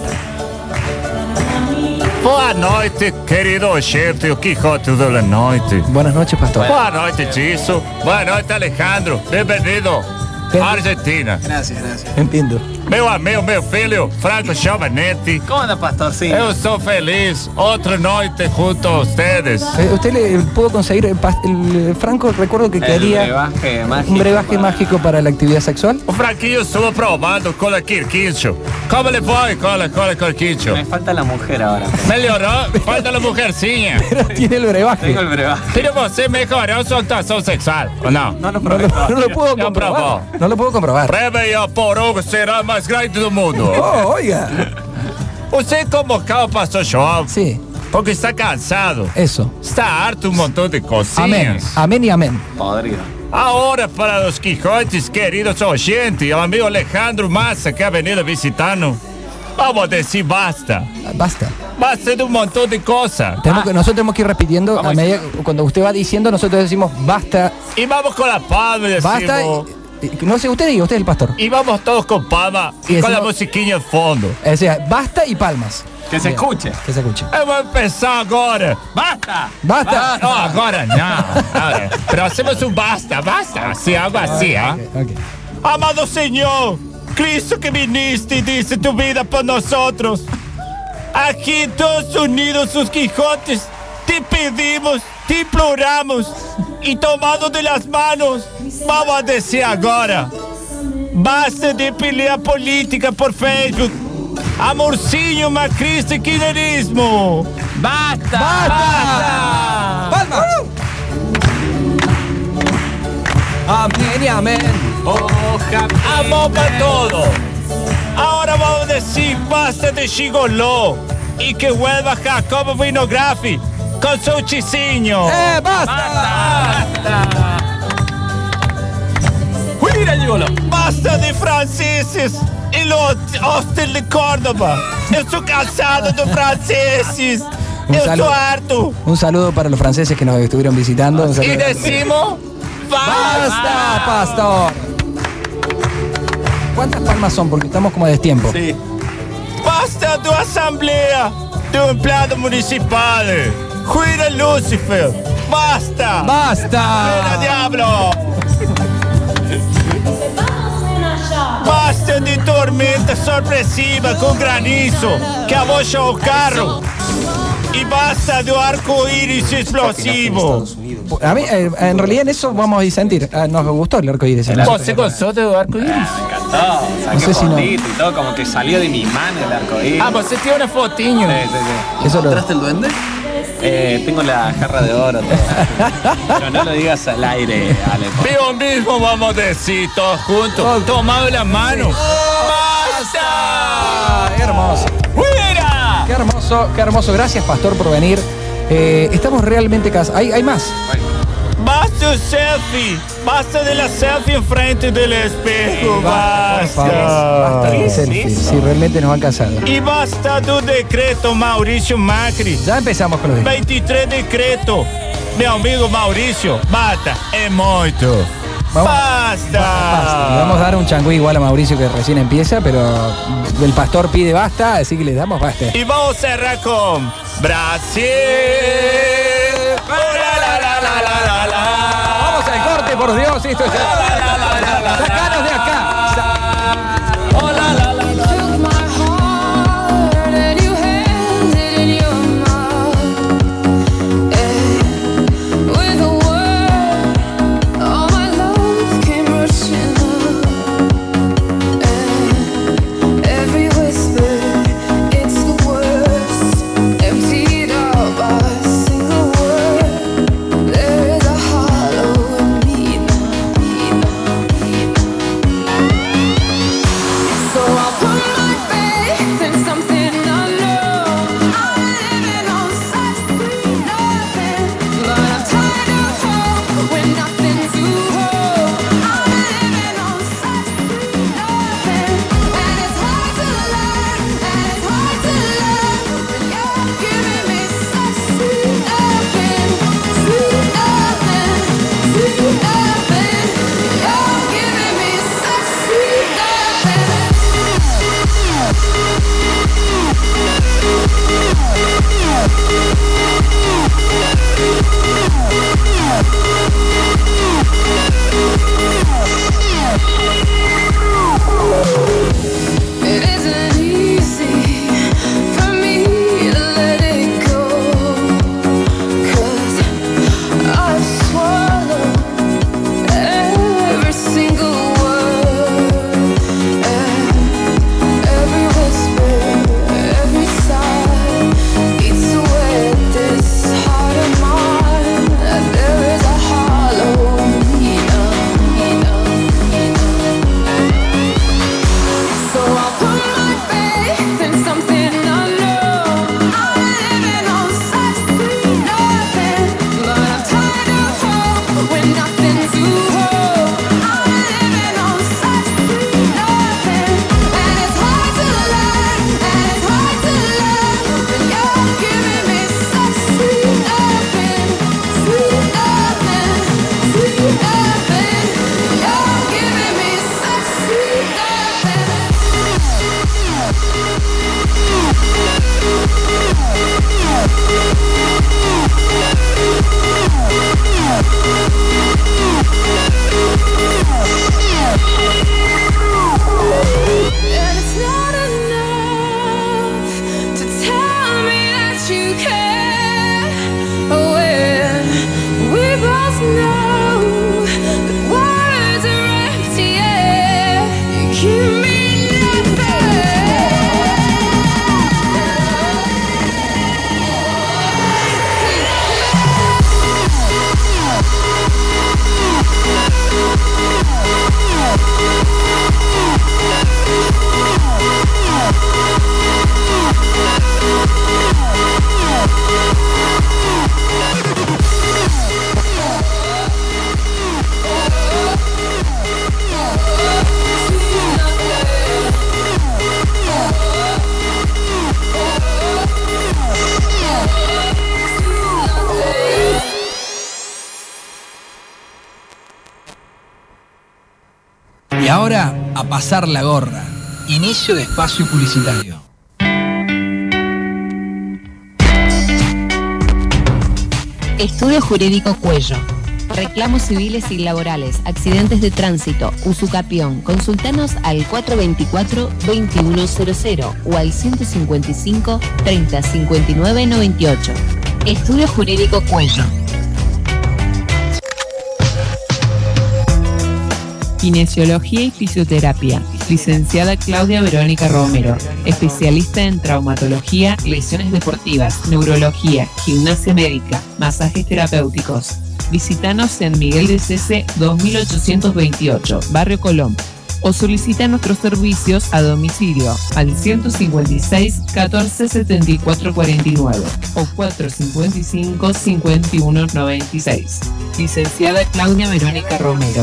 Boa noite, querido oyente, o Quijote da Noite. Buenas noches, pastor. Boa noite, Tiso. Boa noite, Alejandro. Bem-vindo à Argentina. Gracias, gracias. Entiendo. Meu amigo, meu filho, Franco Giovanetti. ¿Cómo anda, pastorcito? Eu sou feliz. Outra noite junto a ustedes. Eh, ¿Usted le pudo conseguir el, pas- el Franco? Recuerdo que El quería brebaje mágico un brebaje para- mágico para la actividad sexual. O Franquinho estuvo probando com a Quirquincho. Como le foi com a, com a Quirquincho? Me falta la mujer ahora. Melhorou? Falta a mujerzinha. Pero tiene el brebaje. Tengo el brebaje. Pero você melhorou sua actuação sexual, ou não? No lo No probé lo, todavía. no lo puedo Ya comprobar. probó. No lo puedo comprobar. Réveillon Porongo será mais grande do mundo. Oh, oiga. Você convocou o pastor João Sí, porque está cansado. eso. Está harto um montão de Amén. cosillas. Amén y amén. Podrido. Ahora, para los Quijotes, queridos oyentes, el amigo Alejandro Massa que ha venido visitando, vamos a decir basta. Basta. Basta de un montón de cosas. Tenemos que- nosotros tenemos que ir repitiendo Vamos a medida, cuando usted va diciendo, nosotros decimos basta, Y vamos con la palma y decimos... basta. y- y- no sé, usted diga, usted es el pastor. Y vamos todos con palma y, Y con la decimos- musiquinha de fondo. O sea, basta y palmas. Que se Bien, escuche. Que se escuche. Eu vou pensar agora. Basta! Basta. No, agora não. Ahora, pero hacemos un basta, basta. Así, algo así, ¿ah? Ok, ok. Amado Señor, Cristo que viniste y diste tu vida por nosotros. Aquí todos unidos sus Quijotes, te pedimos, te imploramos y tomado de las manos, vamos a decir ahora, basta de pelear política por Facebook. Amorcinho, macrista y kirchnerismo. ¡Basta! ¡Basta! ¡Palmas! Amén y amén. Amor para todo. Ahora vamos a decir basta de gigoló y que vuelva Jacobo Vinografi con su chicinho. ¡Eh, basta! ¡Mira, Gigolo! Basta de franceses y los hostel de Córdoba. Eu estou cansado de franceses. Un Eu saludo. estou harto. Un saludo para los franceses que nos estuvieron visitando. Un Y saludo. decimos ¡Basta, pastor! ¿Cuántas palmas son? Porque estamos como a destiempo. Sí. basta de asamblea de empleado municipal. Juira Lucifer. Basta. ¡Basta! ¡Fuera, diablo! Basta de tormenta sorpresiva con granizo que abocha o carro. Y basta de arco iris explosivo. A mí, eh, en realidad en eso vamos a disentir. Ah, nos gustó el arco iris. ¿Vos gustó del arco iris? Me encantó. Saqué No sé si no. fotito y todo, como que salió de mi mano el arcoíris. Ah, você tiene una fotinho. Sí, sí, sí. Eso lo... ¿Entraste el duende? Eh, tengo la jarra de oro. Todo. Pero no lo digas al aire, Ale. por- Lo mismo vamos a decir todos juntos. Tomado la mano. ¡Basta! Ah, ¡Qué hermoso! ¡Fuera! ¡Qué hermoso! ¡Qué hermoso! Gracias, pastor, por venir. Eh, estamos realmente cansados. ¿Hay, hay más? Basta el selfie. Basta de la selfie enfrente del espejo. Basta. Basta de selfie. Sí, realmente nos han cansado. Y basta del decreto Mauricio Macri. Ya empezamos con los días. veintitrés decreto. Mi amigo Mauricio. Basta. Es mucho. Vamos. Basta. Basta. Le vamos a dar un changüí igual a Mauricio que recién empieza, pero el pastor pide basta, así que le damos basta. Y vamos a cerrar con Brasil. Oh, la, la, la, la, la, la, la. Vamos al corte, por Dios, esto es... ¡Sacanos de acá! Sa- Oh, la, la, la, la. Took my heart and you held it in your mouth. And with a word, all my love came rushing up. And every whisper, it's the worst, emptied out by a single word. There is a hollow in me now, me now. ahora a pasar la gorra. Inicio de espacio publicitario. Estudio Jurídico Cuello. Reclamos civiles y laborales, accidentes de tránsito, usucapión. Consultanos al cuatro dos cuatro, dos uno cero cero o al ciento cincuenta y cinco, treinta, cincuenta y nueve, noventa y ocho. Estudio Jurídico Cuello. Kinesiología y fisioterapia. Licenciada Claudia Verónica Romero. Especialista en traumatología, lesiones deportivas, neurología, gimnasia médica, masajes terapéuticos. Visítanos en Miguel de Cese dos mil ochocientos veintiocho, Barrio Colón. O solicita nuestros servicios a domicilio al ciento cincuenta y seis, catorce, setenta y cuatro, cuarenta y nueve o cuatrocientos cincuenta y cinco, cincuenta y uno, noventa y seis. Licenciada Claudia Verónica Romero.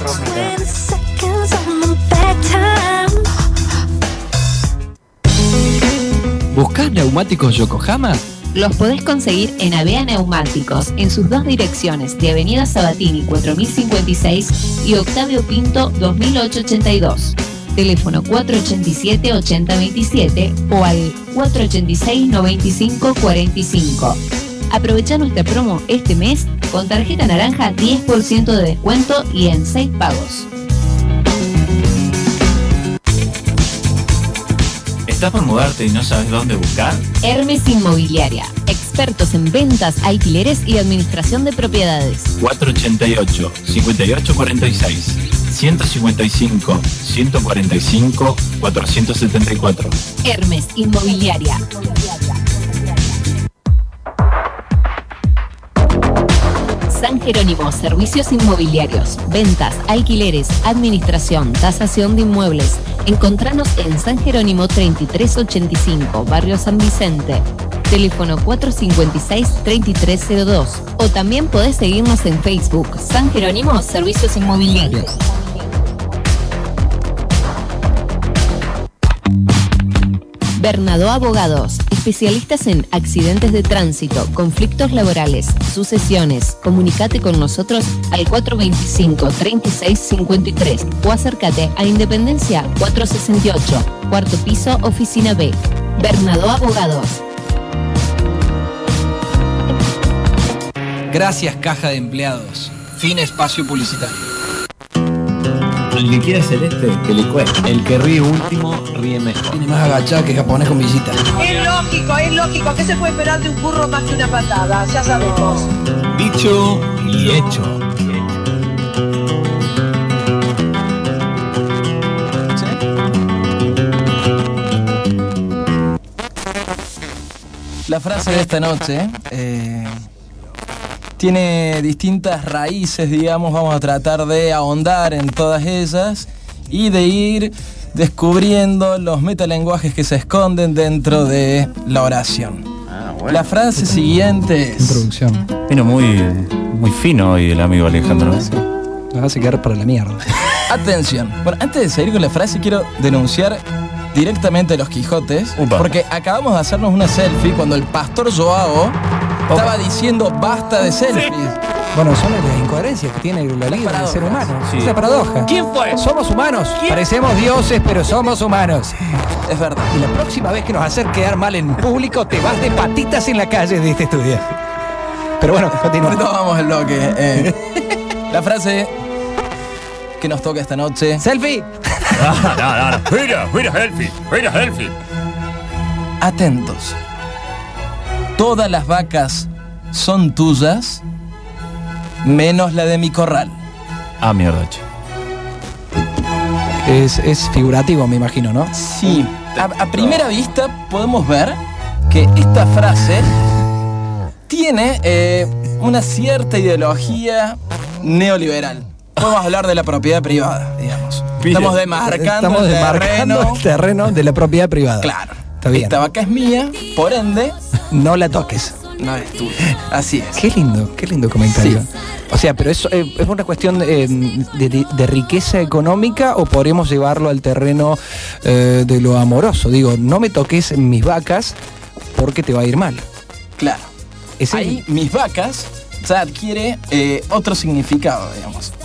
¿Buscás neumáticos Yokohama? Los podés conseguir en Avea Neumáticos, en sus dos direcciones de Avenida Sabatini cuatro mil cincuenta y seis y Octavio Pinto dos mil ochocientos ochenta y dos. Teléfono cuatro ocho siete, ocho cero dos siete o al cuatro ocho seis, noventa y cinco, cuarenta y cinco. Aprovecha nuestra promo este mes con tarjeta naranja diez por ciento de descuento y en seis pagos. ¿Estás por mudarte y no sabes dónde buscar? Hermes Inmobiliaria, expertos en ventas, alquileres y administración de propiedades. cuatro ochenta y ocho, cincuenta y ocho, cuarenta y seis, ciento cincuenta y cinco, ciento cuarenta y cinco, cuatrocientos setenta y cuatro. Hermes Inmobiliaria. San Jerónimo, servicios inmobiliarios, ventas, alquileres, administración, tasación de inmuebles. Encontranos en San Jerónimo treinta y tres ochenta y cinco, Barrio San Vicente. Teléfono cuatro cincuenta y seis, treinta y tres cero dos. O también podés seguirnos en Facebook, San Jerónimo, servicios inmobiliarios. Bernadó Abogados, especialistas en accidentes de tránsito, conflictos laborales, sucesiones. Comunicate con nosotros al cuatro veinticinco, treinta y seis, cincuenta y tres o acércate a Independencia cuatrocientos sesenta y ocho, cuarto piso, oficina B. Bernadó Abogados. Gracias, Caja de Empleados. Fin espacio publicitario. El que quiera celeste, que le cueste. El que ríe último, ríe mejor. Tiene más agachada que japonés con visita. Es lógico, es lógico. ¿Qué se puede esperar de un burro más que una patada? Ya sabemos. Dicho y hecho. La frase de esta noche eh, tiene distintas raíces, digamos. Vamos a tratar de ahondar en todas ellas y de ir descubriendo los metalenguajes que se esconden dentro de la oración. Ah, bueno. La frase siguiente es... Introducción. Vino muy, muy fino hoy el amigo Alejandro. Sí. Nos hace quedar para la mierda. Atención. Bueno, antes de seguir con la frase, quiero denunciar directamente a los Quijotes. Upa. Porque acabamos de hacernos una selfie cuando el pastor Joao estaba diciendo basta de selfies. Bueno, son las incoherencias que tiene la vida del ser humano. Sí. Es la paradoja. ¿Quién fue? Somos humanos. Parecemos dioses, pero somos humanos. Es verdad. Y la próxima vez que nos hacer quedar mal en público, te vas de patitas en la calle de este estudio. Pero bueno, continuamos. Retomamos el bloque. Eh, la frase que nos toca esta noche. ¡Selfie! No, no, no. Mira, mira, selfie. Mira, selfie. Atentos. Todas las vacas son tuyas, menos la de mi corral. Ah, mierda, che. Es, es figurativo, me imagino, ¿no? Sí. A, a primera vista podemos ver que esta frase tiene eh, una cierta ideología neoliberal. Podemos hablar de la propiedad privada, digamos. Bien. Estamos demarcando, Estamos el, demarcando terreno. el terreno de la propiedad privada. Claro. Está bien. Esta vaca es mía, por ende, No la toques. no es tuya. Así es. Qué lindo, qué lindo comentario. Sí. O sea, pero eso eh, es una cuestión eh, de, de- de riqueza económica o podríamos llevarlo al terreno eh, de lo amoroso. Digo, no me toques mis vacas porque te va a ir mal. Claro. Ese- Ahí mis vacas ya adquiere eh, otro significado, digamos.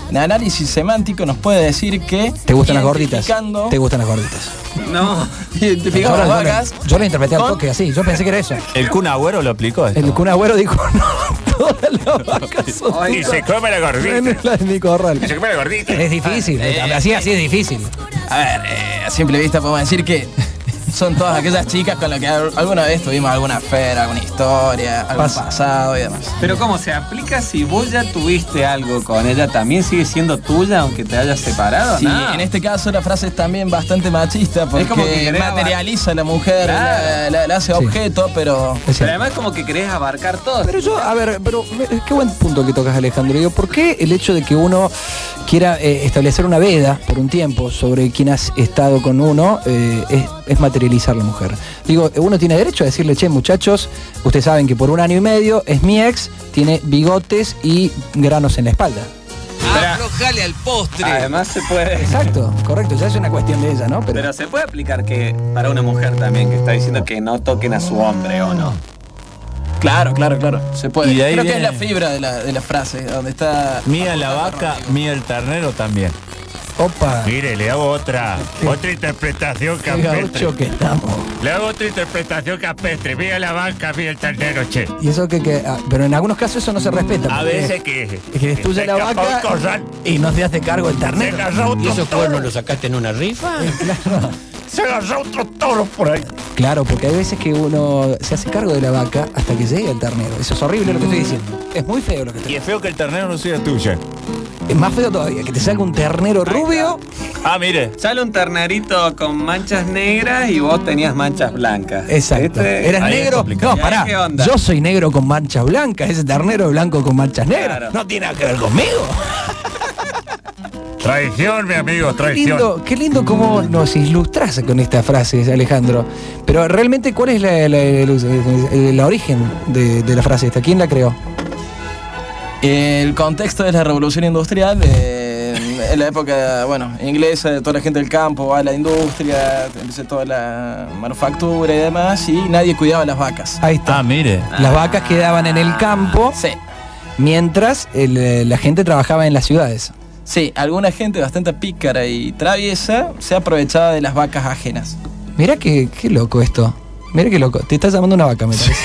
en análisis semántico nos puede decir que... ¿Te gustan las gorditas? identificando- ¿Te gustan las gorditas? No. Identificamos Yo las lo- yo lo- vacas. Yo lo interpreté al con- toque así, yo pensé que era eso. El Kun Agüero lo aplicó esto. El Kun Agüero dijo, no, todas las vacas son Y se come la gordita. en la de mi corral. Y se come la gordita. Es difícil, Eh, así, así es difícil. A ver, eh, a simple vista podemos decir que son todas aquellas chicas con las que al- alguna vez tuvimos alguna affair, alguna historia, algún Pasa. pasado y demás. Pero ¿cómo se aplica si vos ya tuviste algo con ella? ¿También sigue siendo tuya aunque te hayas separado? Sí, No. en este caso la frase es también bastante machista porque como que querés materializa a la mujer, Claro. la, la- la hace Sí. objeto, pero... Es Pero cierto. además como que querés abarcar todo. Pero yo, a ver, pero eh, qué buen punto que tocas, Alejandro. Digo, ¿por qué el hecho de que uno quiera eh, establecer una veda por un tiempo sobre quien has estado con uno eh, es, es materializar la mujer? Digo, uno tiene derecho a decirle, che, muchachos, ustedes saben que por un año y medio es mi ex, tiene bigotes y granos en la espalda. Aflojale al postre. Además se puede... Exacto, correcto, ya es una cuestión de ella, ¿no? Pero, Pero se puede aplicar que para una mujer también que está diciendo que no toquen a su hombre o no. Claro, claro, claro, se puede. Y de ahí Creo que es viene- la fibra de la, de la frase, donde está... Mía la vaca, mía el ternero también. opa, Mire, le hago otra, otra interpretación qué campestre. gaucho que estamos. Le hago otra interpretación campestre. Mía la vaca, mía el ternero, che. Y eso que, que ah, pero en algunos casos eso no se respeta. A porque veces que... es que es tuya la vaca y no te hace cargo el ternero. ¿Y esos cuernos lo sacaste en una rifa? Claro. Se agarró otro toro por ahí. Claro, porque hay veces que uno se hace cargo de la vaca hasta que llegue el ternero. Eso es horrible lo que estoy diciendo. Es muy feo lo que estoy Y es feo que el ternero no sea tuyo. Es más feo todavía, que te salga un ternero rubio. Ah, mire. Sale un ternerito con manchas negras y vos tenías manchas blancas. Exacto. ¿Viste? Eras Ahí es negro. complicado. No, ¿Y ahí pará. qué onda? Yo soy negro con manchas blancas. Ese ternero es blanco con manchas negras. Claro. No tiene nada que ver conmigo. Traición, mi amigo, Qué traición. lindo, qué lindo cómo nos ilustras con esta frase, Alejandro. Pero realmente, ¿cuál es la, la, la- la origen de, de la frase esta? ¿Quién la creó? El contexto es la revolución industrial, eh, en la época, bueno, inglesa, de toda la gente del campo va a la industria, empieza toda la manufactura y demás, y nadie cuidaba las vacas. Ahí está. Ah, mire. Las vacas quedaban en el campo Sí, mientras el, eh, la gente trabajaba en las ciudades. sí, alguna gente bastante pícara y traviesa se aprovechaba de las vacas ajenas. Mira qué, qué loco esto. Mira qué loco. Te estás llamando una vaca, me parece.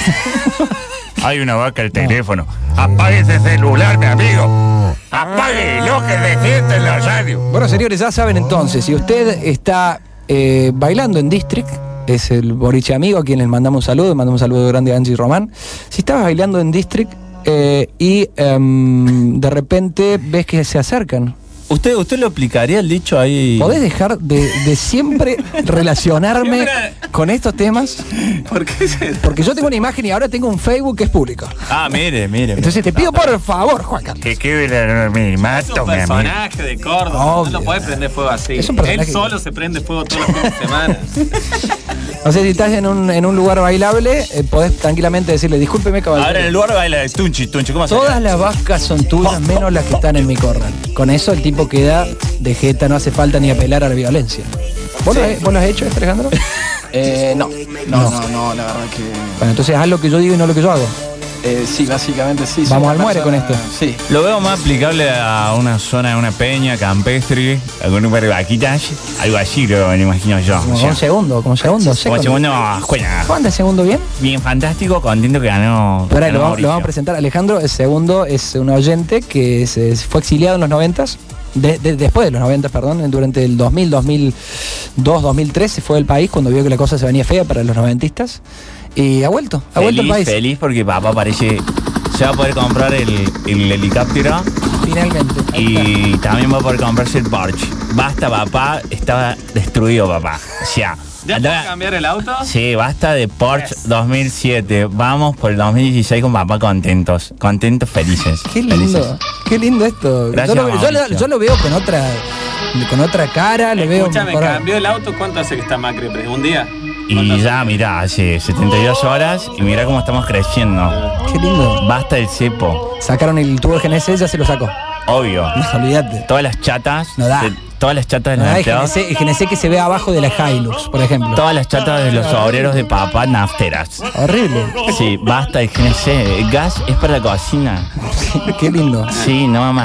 Hay una vaca al teléfono. Apague ese celular, mi amigo. Apague lo que defiende en la radio. Bueno, señores, ya saben entonces, si usted está eh, bailando en District, es el boliche amigo a quien les mandamos un saludo, mandamos un saludo grande a Angie Román. Si estabas bailando en District eh, y em, de repente ves que se acercan, ¿Usted, usted lo aplicaría el dicho ahí? ¿podés dejar de, de siempre relacionarme con estos temas? ¿Por qué se... Porque yo tengo una imagen y ahora tengo un Facebook que es público. Ah, mire, mire. Entonces te pido por favor, Juan Carlos. Que quede el Es anonimato, un mi amigo. personaje de Córdoba, Obvio. no lo puede prender fuego así. Es un Él personaje. solo se prende fuego todos los fines de semana. No sé si estás en un, en un lugar bailable, eh, podés tranquilamente decirle, discúlpeme, caballero. Ahora en el lugar baila de Tunchi, Tunchi, ¿cómo se llama? Todas las vacas son tuyas, menos las que están en mi corral. Con eso el tipo queda de jeta, no hace falta ni apelar a la violencia. ¿Vos, lo, has- vos lo has hecho, esto, Alejandro? Eh, no, no, no, no, la verdad que... Bueno, entonces haz lo que yo digo y no lo que yo hago. Eh, sí, básicamente sí. soy Vamos una al muere con persona- esto. Sí. Lo veo más aplicable a una zona, una peña campestre, algún lugar de vaquitas, algo así lo me imagino yo. Como O sea, un segundo, como segundo. como segundo. segundo, juega. ¿Cómo anda el segundo bien? Bien fantástico, contento que ganó. Pero ahí ganó lo, vamos, lo Mauricio. vamos a presentar. Alejandro, el segundo es un oyente que se, fue exiliado en los noventas. De, de- después de los noventa, perdón, durante el dos mil, dos mil dos, dos mil tres se fue del país cuando vio que la cosa se venía fea para los noventistas. Y ha vuelto, ha vuelto al Feliz, país. feliz porque papá parece se va a poder comprar el, el helicóptero Finalmente. y también va a poder comprarse el Porsche. Basta, papá, estaba destruido, papá. O sea, ¿Ya andaba- puedes cambiar el auto? sí, basta de Porsche dos mil siete. Vamos por el dos mil dieciséis con papá contentos, contentos, felices. Qué lindo, felices. qué lindo esto. Gracias, yo, lo, yo lo- Mauricio. yo lo veo con otra con otra cara, le veo Escúchame, mejorado. cambió el auto, ¿cuánto hace que está Macri? ¿Un día? Y ya, mirá, hace setenta y dos horas y mirá cómo estamos creciendo. Qué lindo. Basta el cepo, Sacaron el tubo G N C, ya se lo sacó. obvio. Olvídate. Todas las chatas, No da. de- todas las chatas de No los hay G N empleados, C, G N C que se ve abajo de la Hilux, por ejemplo. todas las chatas de los obreros de papá nafteras. Horrible. Sí, basta el G N C. El gas es para la cocina. Qué lindo. Sí, no más. Qué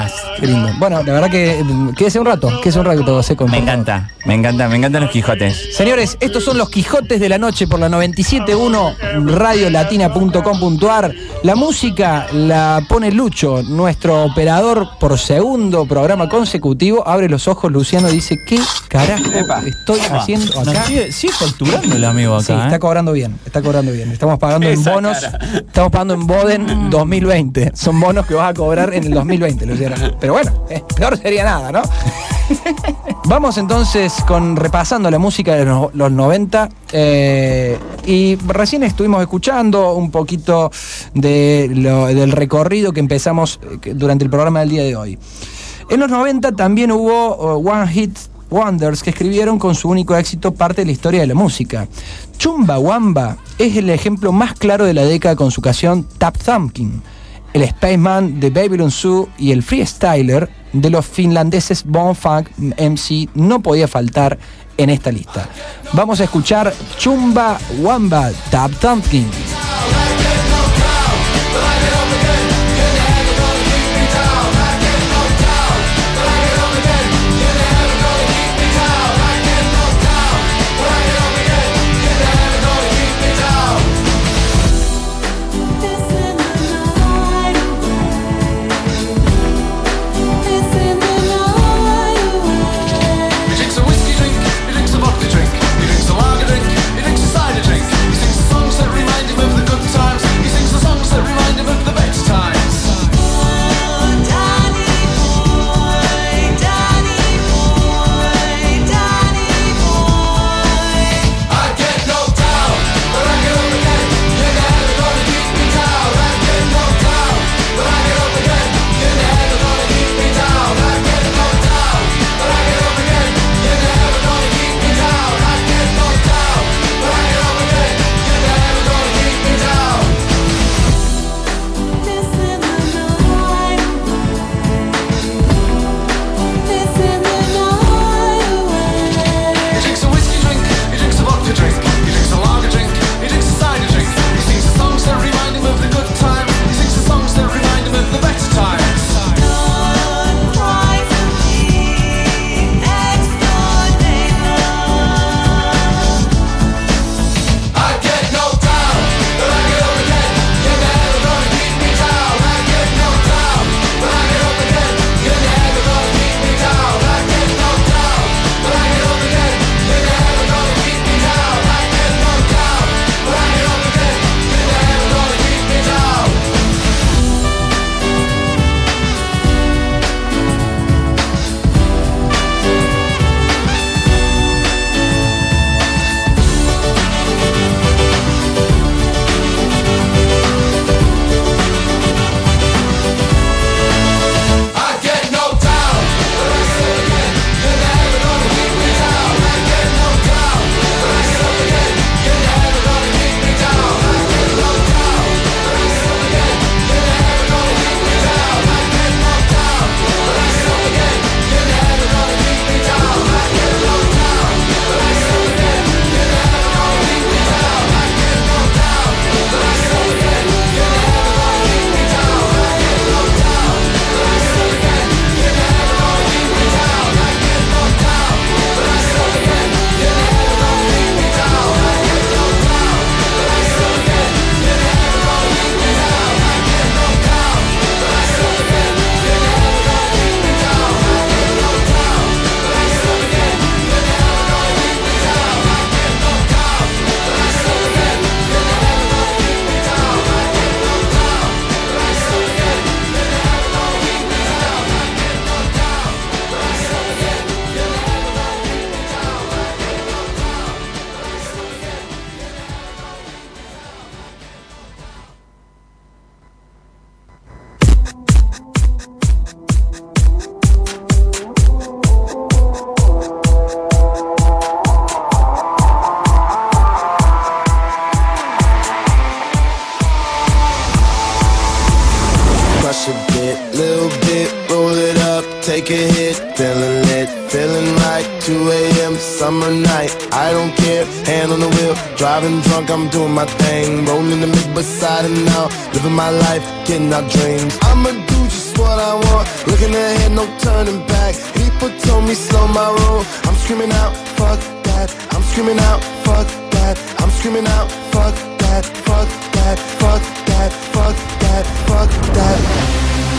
Qué lindo. Bueno, la verdad que eh, quédese un rato, quédese un rato, Seco. Me encanta, me encanta, me encantan los Quijotes. Señores, estos son los Quijotes de la Noche por la noventa y siete punto uno radio latina punto com punto ar. La música la pone Lucho, nuestro operador por segundo programa consecutivo. Abre los ojos, Luciano, dice, ¿qué carajo Epa. estoy Epa. haciendo acá? Nos sigue, sigue facturando el amigo acá. Sí, ¿eh? está cobrando bien, está cobrando bien. Estamos pagando en Esa bonos, cara. estamos pagando en Boden dos mil veinte. Son bonos que vas a cobrar en el dos mil veinte, Luciano. Pero bueno, eh, peor sería nada, ¿no? Vamos entonces con repasando la música de los, los noventa. Eh, y recién estuvimos escuchando un poquito de lo, del recorrido que empezamos eh, durante el programa del día de hoy. En los noventa también hubo uh, One Hit Wonders que escribieron con su único éxito parte de la historia de la música. Chumbawamba es el ejemplo más claro de la década con su canción Tap Thumpkin. El Spaceman de Babylon Zoo y el Freestyler de los finlandeses Bone Funk M C no podía faltar en esta lista. Vamos a escuchar Chumbawamba, Tap Thumpkin. take a hit, feeling lit, feeling right, two a.m. summer night, I don't care, hand on the wheel, driving drunk, I'm doing my thing, rolling the mid beside and now, living my life, getting our dreams, I'ma do just what I want, Looking ahead, no turning back. People told me slow my roll. I'm screaming out, fuck that. I'm screaming out, fuck that. I'm screaming out, fuck that. Fuck that, fuck that, fuck that, fuck that.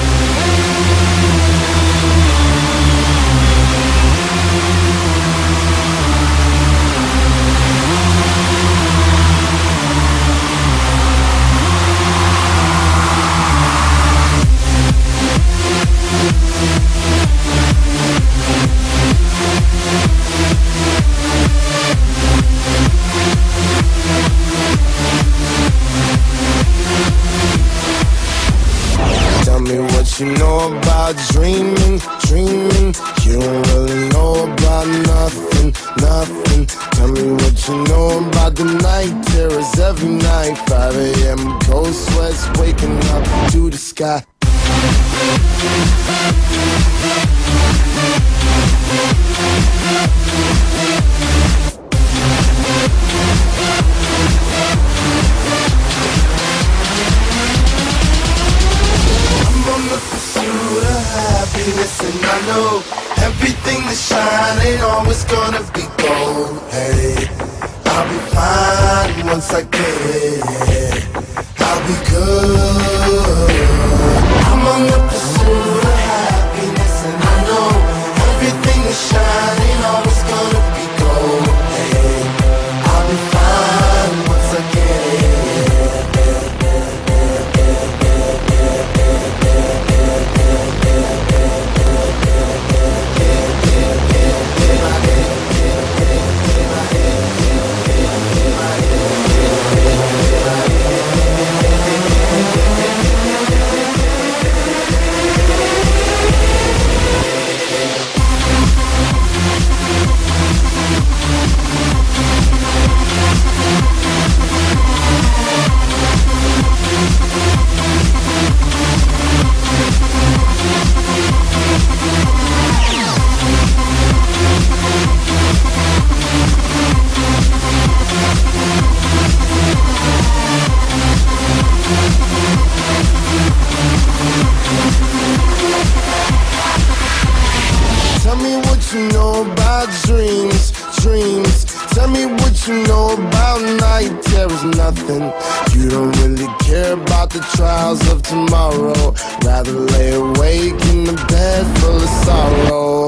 Tell me what you know about dreaming, dreaming. You don't really know about nothing, nothing. Tell me what you know about the night terrors every night. five a.m. cold sweats waking up to the sky. Happiness, and I know everything that shine ain't always gonna be gold. Hey, I'll be fine once I get it. I'll be good. I'm on the pursuit of happiness, and I know everything that shine ain't always gonna be gold. Hey, I'll be fine once I get it. Tell me what you know about dreams, dreams. Tell me what you know about night terrors, nothing. You don't really care about the trials of tomorrow. Rather lay awake in the bed full of sorrow.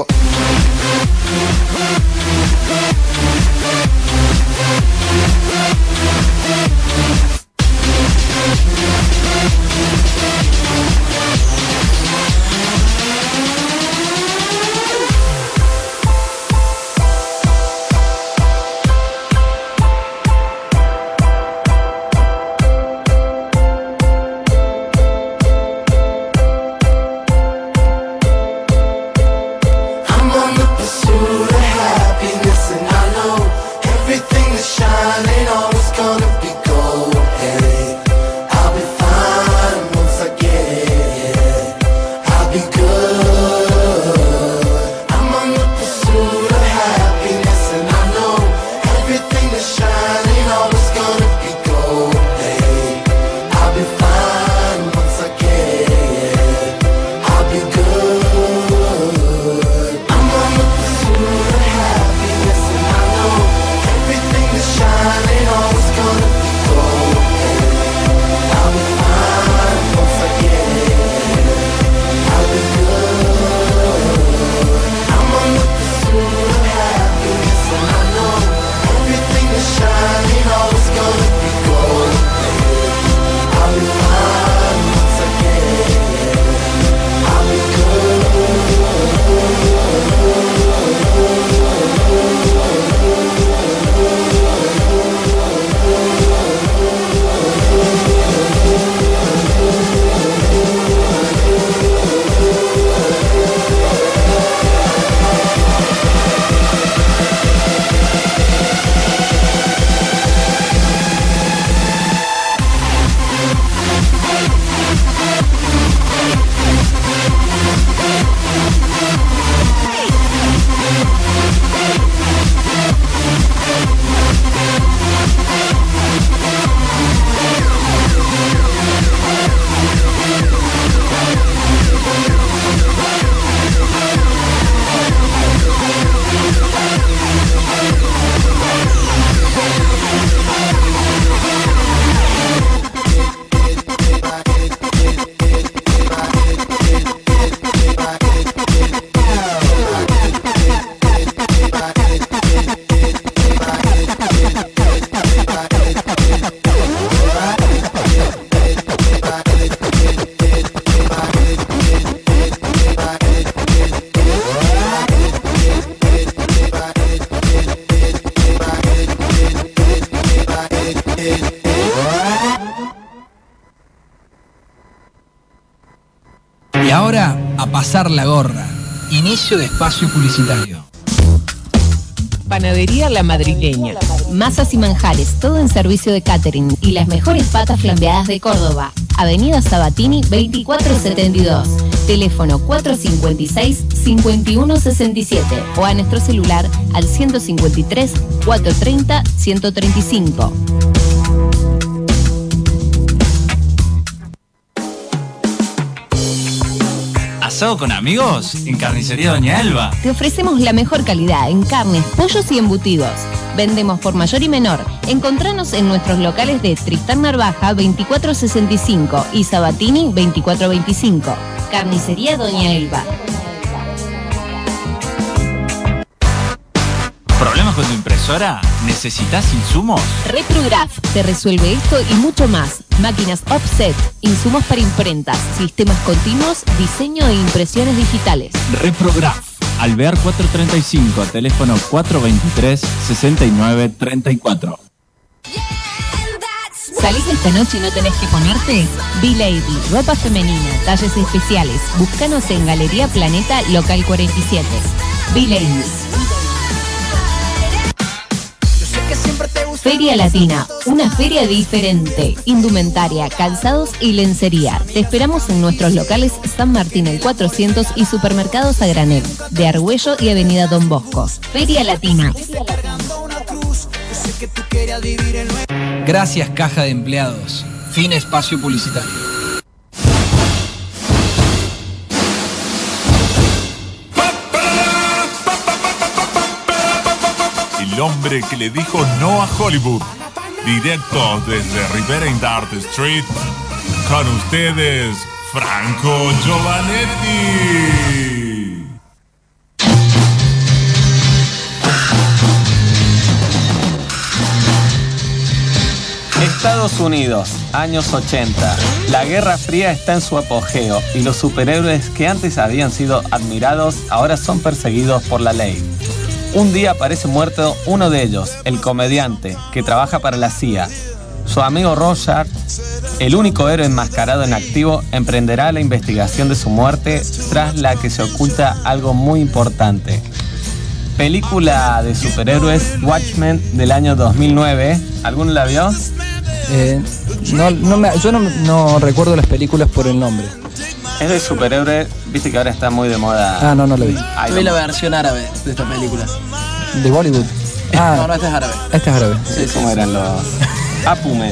ahora, a pasar la gorra. Inicio de espacio publicitario. Panadería La Madrileña. Masas y manjares, todo en servicio de catering y las mejores patas flambeadas de Córdoba. Avenida Sabatini veinticuatro setenta y dos. Teléfono cuatro cinco seis, cinco uno seis siete o a nuestro celular al ciento cincuenta y tres, cuatrocientos treinta, ciento treinta y cinco. ¿Asado con amigos? En Carnicería Doña Elba. Te ofrecemos la mejor calidad en carnes, pollos y embutidos. Vendemos por mayor y menor. Encontranos en nuestros locales de Tristán Narvaja veinticuatro sesenta y cinco y Sabatini veinticuatro veinticinco. Carnicería Doña Elba. ¿Problemas con tu impresora? ¿Necesitas insumos? Reprograph te resuelve esto y mucho más. Máquinas offset, insumos para imprentas, sistemas continuos, diseño e impresiones digitales. Reprograph. Alvear cuatrocientos treinta y cinco, teléfono cuatrocientos veintitrés, sesenta y nueve treinta y cuatro. ¿Salís esta noche y no tenés que ponerte? B-Lady, ropa femenina, talles especiales. Búscanos en Galería Planeta, local cuarenta y siete. B-Lady. Feria Latina, una feria diferente. Indumentaria, calzados y lencería. Te esperamos en nuestros locales San Martín el cuatrocientos y Supermercados a Granel, de Argüello y Avenida Don Bosco. Feria Latina. Gracias, Caja de Empleados. Fin espacio publicitario. El hombre que le dijo no a Hollywood. Directo desde Rivera in Dart Street. Con ustedes, Franco Giovanetti. Estados Unidos, años ochenta. La Guerra Fría está en su apogeo y los superhéroes que antes habían sido admirados ahora son perseguidos por la ley. Un día aparece muerto uno de ellos, el comediante, que trabaja para la C I A. Su amigo Roger, el único héroe enmascarado en activo, emprenderá la investigación de su muerte, tras la que se oculta algo muy importante. Película de superhéroes Watchmen del año dos mil nueve. ¿Alguno la vio? Eh, no, no me, yo no, no recuerdo las películas por el nombre. Es de superhéroe, viste que ahora está muy de moda. Ah, no, no lo vi. Yo vi la versión árabe de esta película. ¿De Bollywood? Ah, no, no, este es árabe. Este es árabe. Sí, sí, ¿cómo sí, eran los Apumen?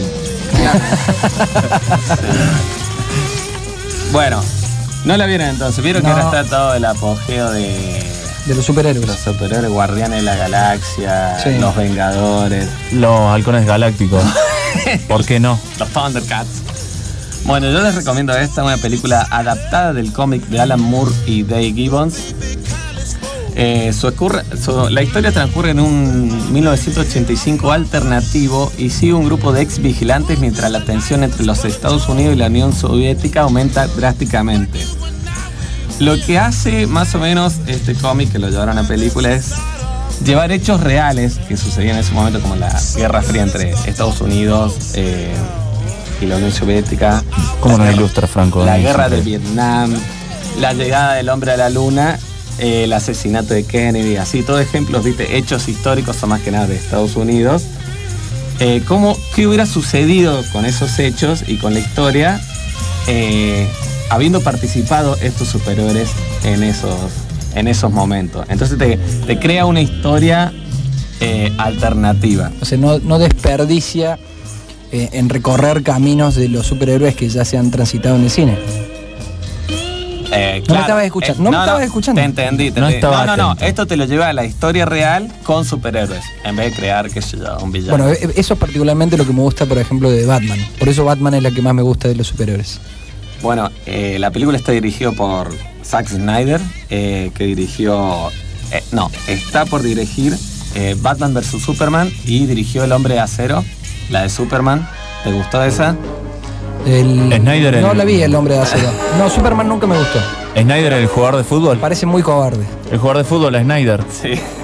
Bueno, no la vieron entonces. ¿Vieron no. que ahora está todo el apogeo de... De los superhéroes. Los superhéroes, Guardianes de la Galaxia, sí. Los Vengadores. Los Halcones Galácticos. ¿Por qué no? Los Thundercats. Bueno, yo les recomiendo esta, una película adaptada del cómic de Alan Moore y Dave Gibbons. Eh, su ocurre, su, la historia transcurre en un mil novecientos ochenta y cinco alternativo y sigue un grupo de ex vigilantes mientras la tensión entre los Estados Unidos y la Unión Soviética aumenta drásticamente. Lo que hace más o menos este cómic, que lo llevaron a película, es llevar hechos reales que sucedían en ese momento, como la Guerra Fría entre Estados Unidos eh, y la Unión Soviética. ¿Cómo nos ilustra, Franco? La guerra de Vietnam, la llegada del hombre a la luna, eh, el asesinato de Kennedy, así, todos ejemplos, viste, hechos históricos, o más que nada de Estados Unidos. Eh, ¿cómo, ¿Qué hubiera sucedido con esos hechos y con la historia? Eh, habiendo participado estos superhéroes en esos, en esos momentos. Entonces te, te crea una historia eh, alternativa. O sea, no, no desperdicia eh, en recorrer caminos de los superhéroes que ya se han transitado en el cine. Eh, no claro, me estabas escuchando. Eh, no, no me estabas no, escuchando. Te entendí. Te no, entendí. estaba no, no, no. atento. Esto te lo lleva a la historia real con superhéroes, en vez de crear, qué sé yo, un villano. Bueno, eso es particularmente lo que me gusta, por ejemplo, de Batman. Por eso Batman es la que más me gusta de los superhéroes. Bueno, eh, la película está dirigida por Zack Snyder, eh, que dirigió... Eh, no, está por dirigir eh, Batman versus Superman y dirigió El Hombre de Acero, la de Superman. ¿Te gustó esa? El... Snyder No el... la vi, El Hombre de Acero. No, Superman nunca me gustó. ¿Snyder el jugador de fútbol? Parece muy cobarde. El jugador de fútbol, Snyder. Sí.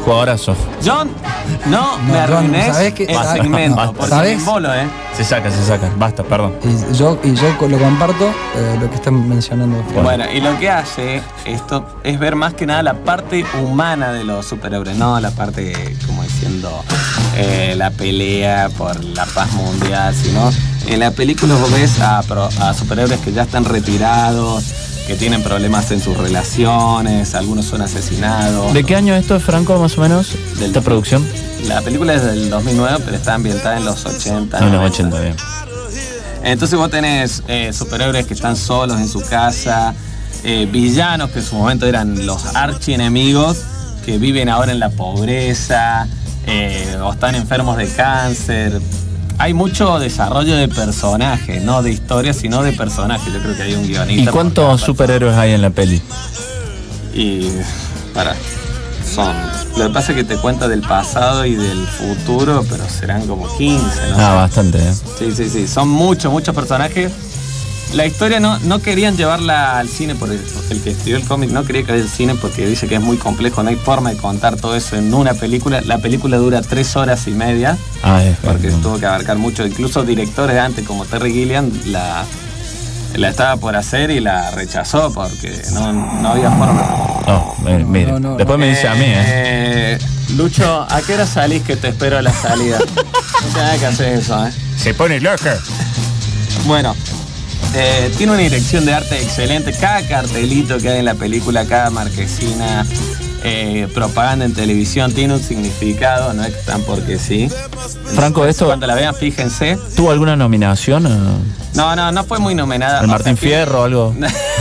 Jugadorazo. John, no, me John, arruiné ¿sabés qué? el Basta, segmento. basta. Porque ¿Sabés? me embolo, ¿eh? Se saca, se saca. Basta, perdón. Y yo, y yo lo comparto, eh, lo que están mencionando. Bueno, y lo que hace esto es ver más que nada la parte humana de los superhéroes, no la parte, como diciendo, eh, la pelea por la paz mundial, sino en la película vos ves a, pro- a superhéroes que ya están retirados, que tienen problemas en sus relaciones, algunos son asesinados. ¿De qué año esto es, Franco, más o menos? Del- ¿Esta producción? La película es del dos mil nueve, pero está ambientada en los ochenta. No, en los noventa. ochenta, bien. Entonces vos tenés eh, superhéroes que están solos en su casa, eh, villanos que en su momento eran los archienemigos, que viven ahora en la pobreza, eh, o están enfermos de cáncer. Hay mucho desarrollo de personajes, no de historias, sino de personajes. Yo creo que hay un guionista. ¿Y por cuántos cada superhéroes hay en la peli? Y para, son. Lo que pasa es que te cuenta del pasado y del futuro, pero serán como quince, ¿no? Ah, bastante, ¿eh? Sí, sí, sí. Son muchos, muchos personajes. La historia no, no querían llevarla al cine, por el, el que escribió el cómic no quería que vaya al cine porque dice que es muy complejo, no hay forma de contar todo eso en una película. La película dura tres horas y media, Ah, es. porque es- tuvo que abarcar mucho. Incluso directores de antes, como Terry Gilliam, la, la estaba por hacer y la rechazó porque no, no había forma. No, me- mire. no, no, Después me dice a mí, ¿eh? Eh, Lucho, ¿a qué hora salís que te espero a la salida? No tenés nada que hacer eso, ¿eh? Se pone loca. Bueno, eh, tiene una dirección de arte excelente. Cada cartelito que hay en la película, cada marquesina, eh, propaganda en televisión, tiene un significado, no es tan porque sí. Franco, esto. Cuando la vean, fíjense. ¿Tuvo alguna nominación? eh? No, no, no fue muy nominada. ¿El O Martín sea, Fierro o algo?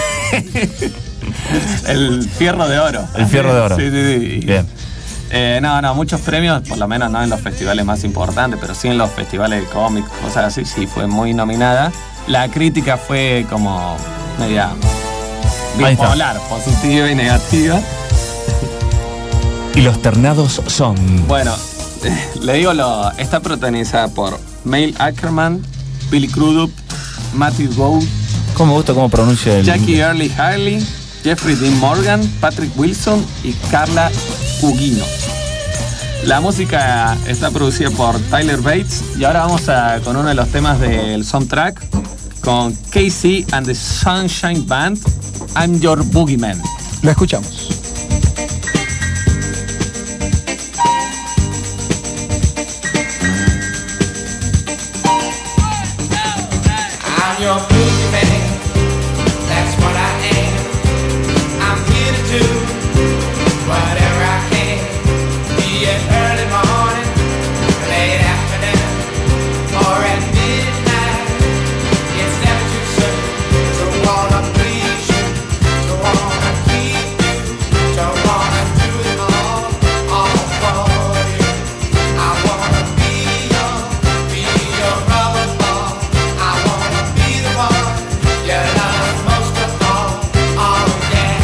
El Fierro de Oro. El Fierro de Oro. Sí, sí, sí. Bien. Eh, no, no, muchos premios, por lo menos no en los festivales más importantes, pero sí en los festivales de cómics, cosas así, sí fue muy nominada. La crítica fue como media Ahí está. bipolar, positiva y negativa. Y los ternados son. Bueno, le digo, lo, está protagonizada por Mel Ackerman, Billy Crudup, Matthew Gould, ¿Cómo me gusta cómo pronuncia el. Jackie Earle Haley, Jeffrey Dean Morgan, Patrick Wilson y Carla Gugino. La música está producida por Tyler Bates y ahora vamos a, con uno de los temas del soundtrack con Casey and the Sunshine Band, I'm Your Boogeyman. Lo escuchamos. I'm your boogeyman, that's what I am. I'm here to do whatever I can. Be it early morning, late afternoon, or at midnight. It's never too soon to wanna please you, to wanna keep you, to wanna do it all, all for you. I wanna be your, be your rubber ball. I wanna be the one you love most of all. Oh yeah.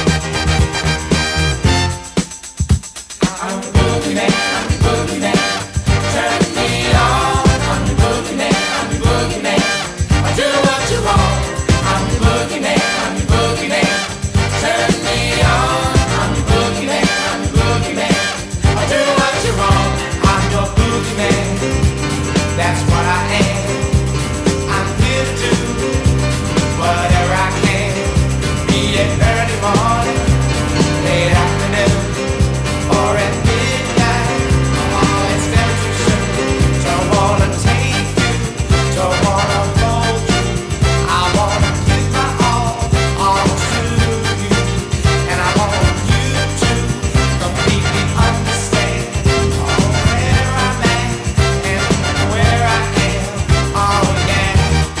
I'm the boogeyman, I'm the boogeyman. Turn me on. I'm the boogeyman, I'm the boogeyman. I do what you want. I'm the boogeyman, I'm the boogeyman. Turn me on. I'm the boogeyman, I'm the boogeyman. I do what you want. I'm your boogeyman. That's what I am. I'm here to do whatever I can. Be it early morning, late afternoon, or at midnight. Oh, it's never too soon to wanna take you, to wanna hold you. I wanna give my all, all to you, and I want you to completely understand where I'm at and where I am. Oh yeah.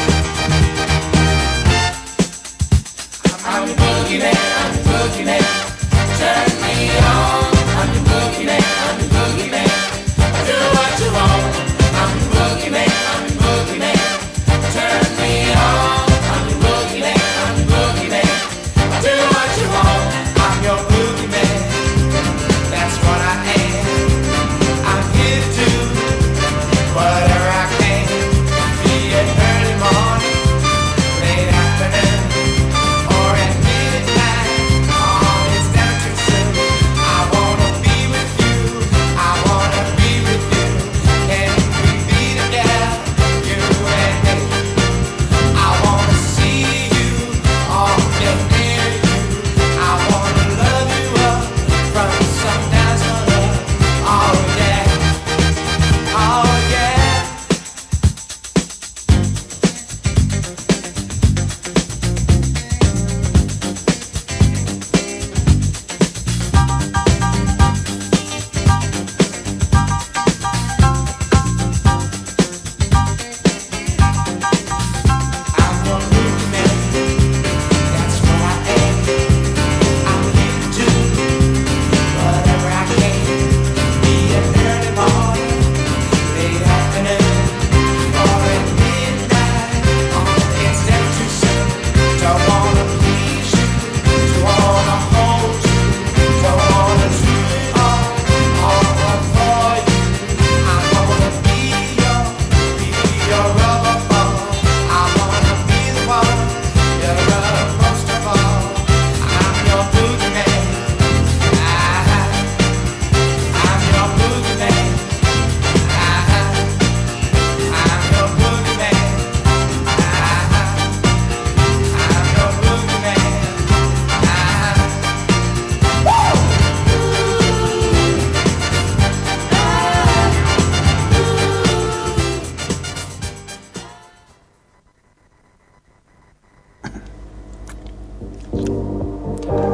I'm the boogeyman, I'm the boogeyman. Turn me on. I'm the boogeyman, I'm the boogeyman. I do what you want. I'm the boogeyman, I'm the boogeyman. Turn me on. I'm the boogeyman, I'm the boogeyman. I do what you want. I'm your boogeyman. That's what I am. I'm here to do whatever I can. Be it early morning, late afternoon, or at midnight. Oh, it's never too soon. I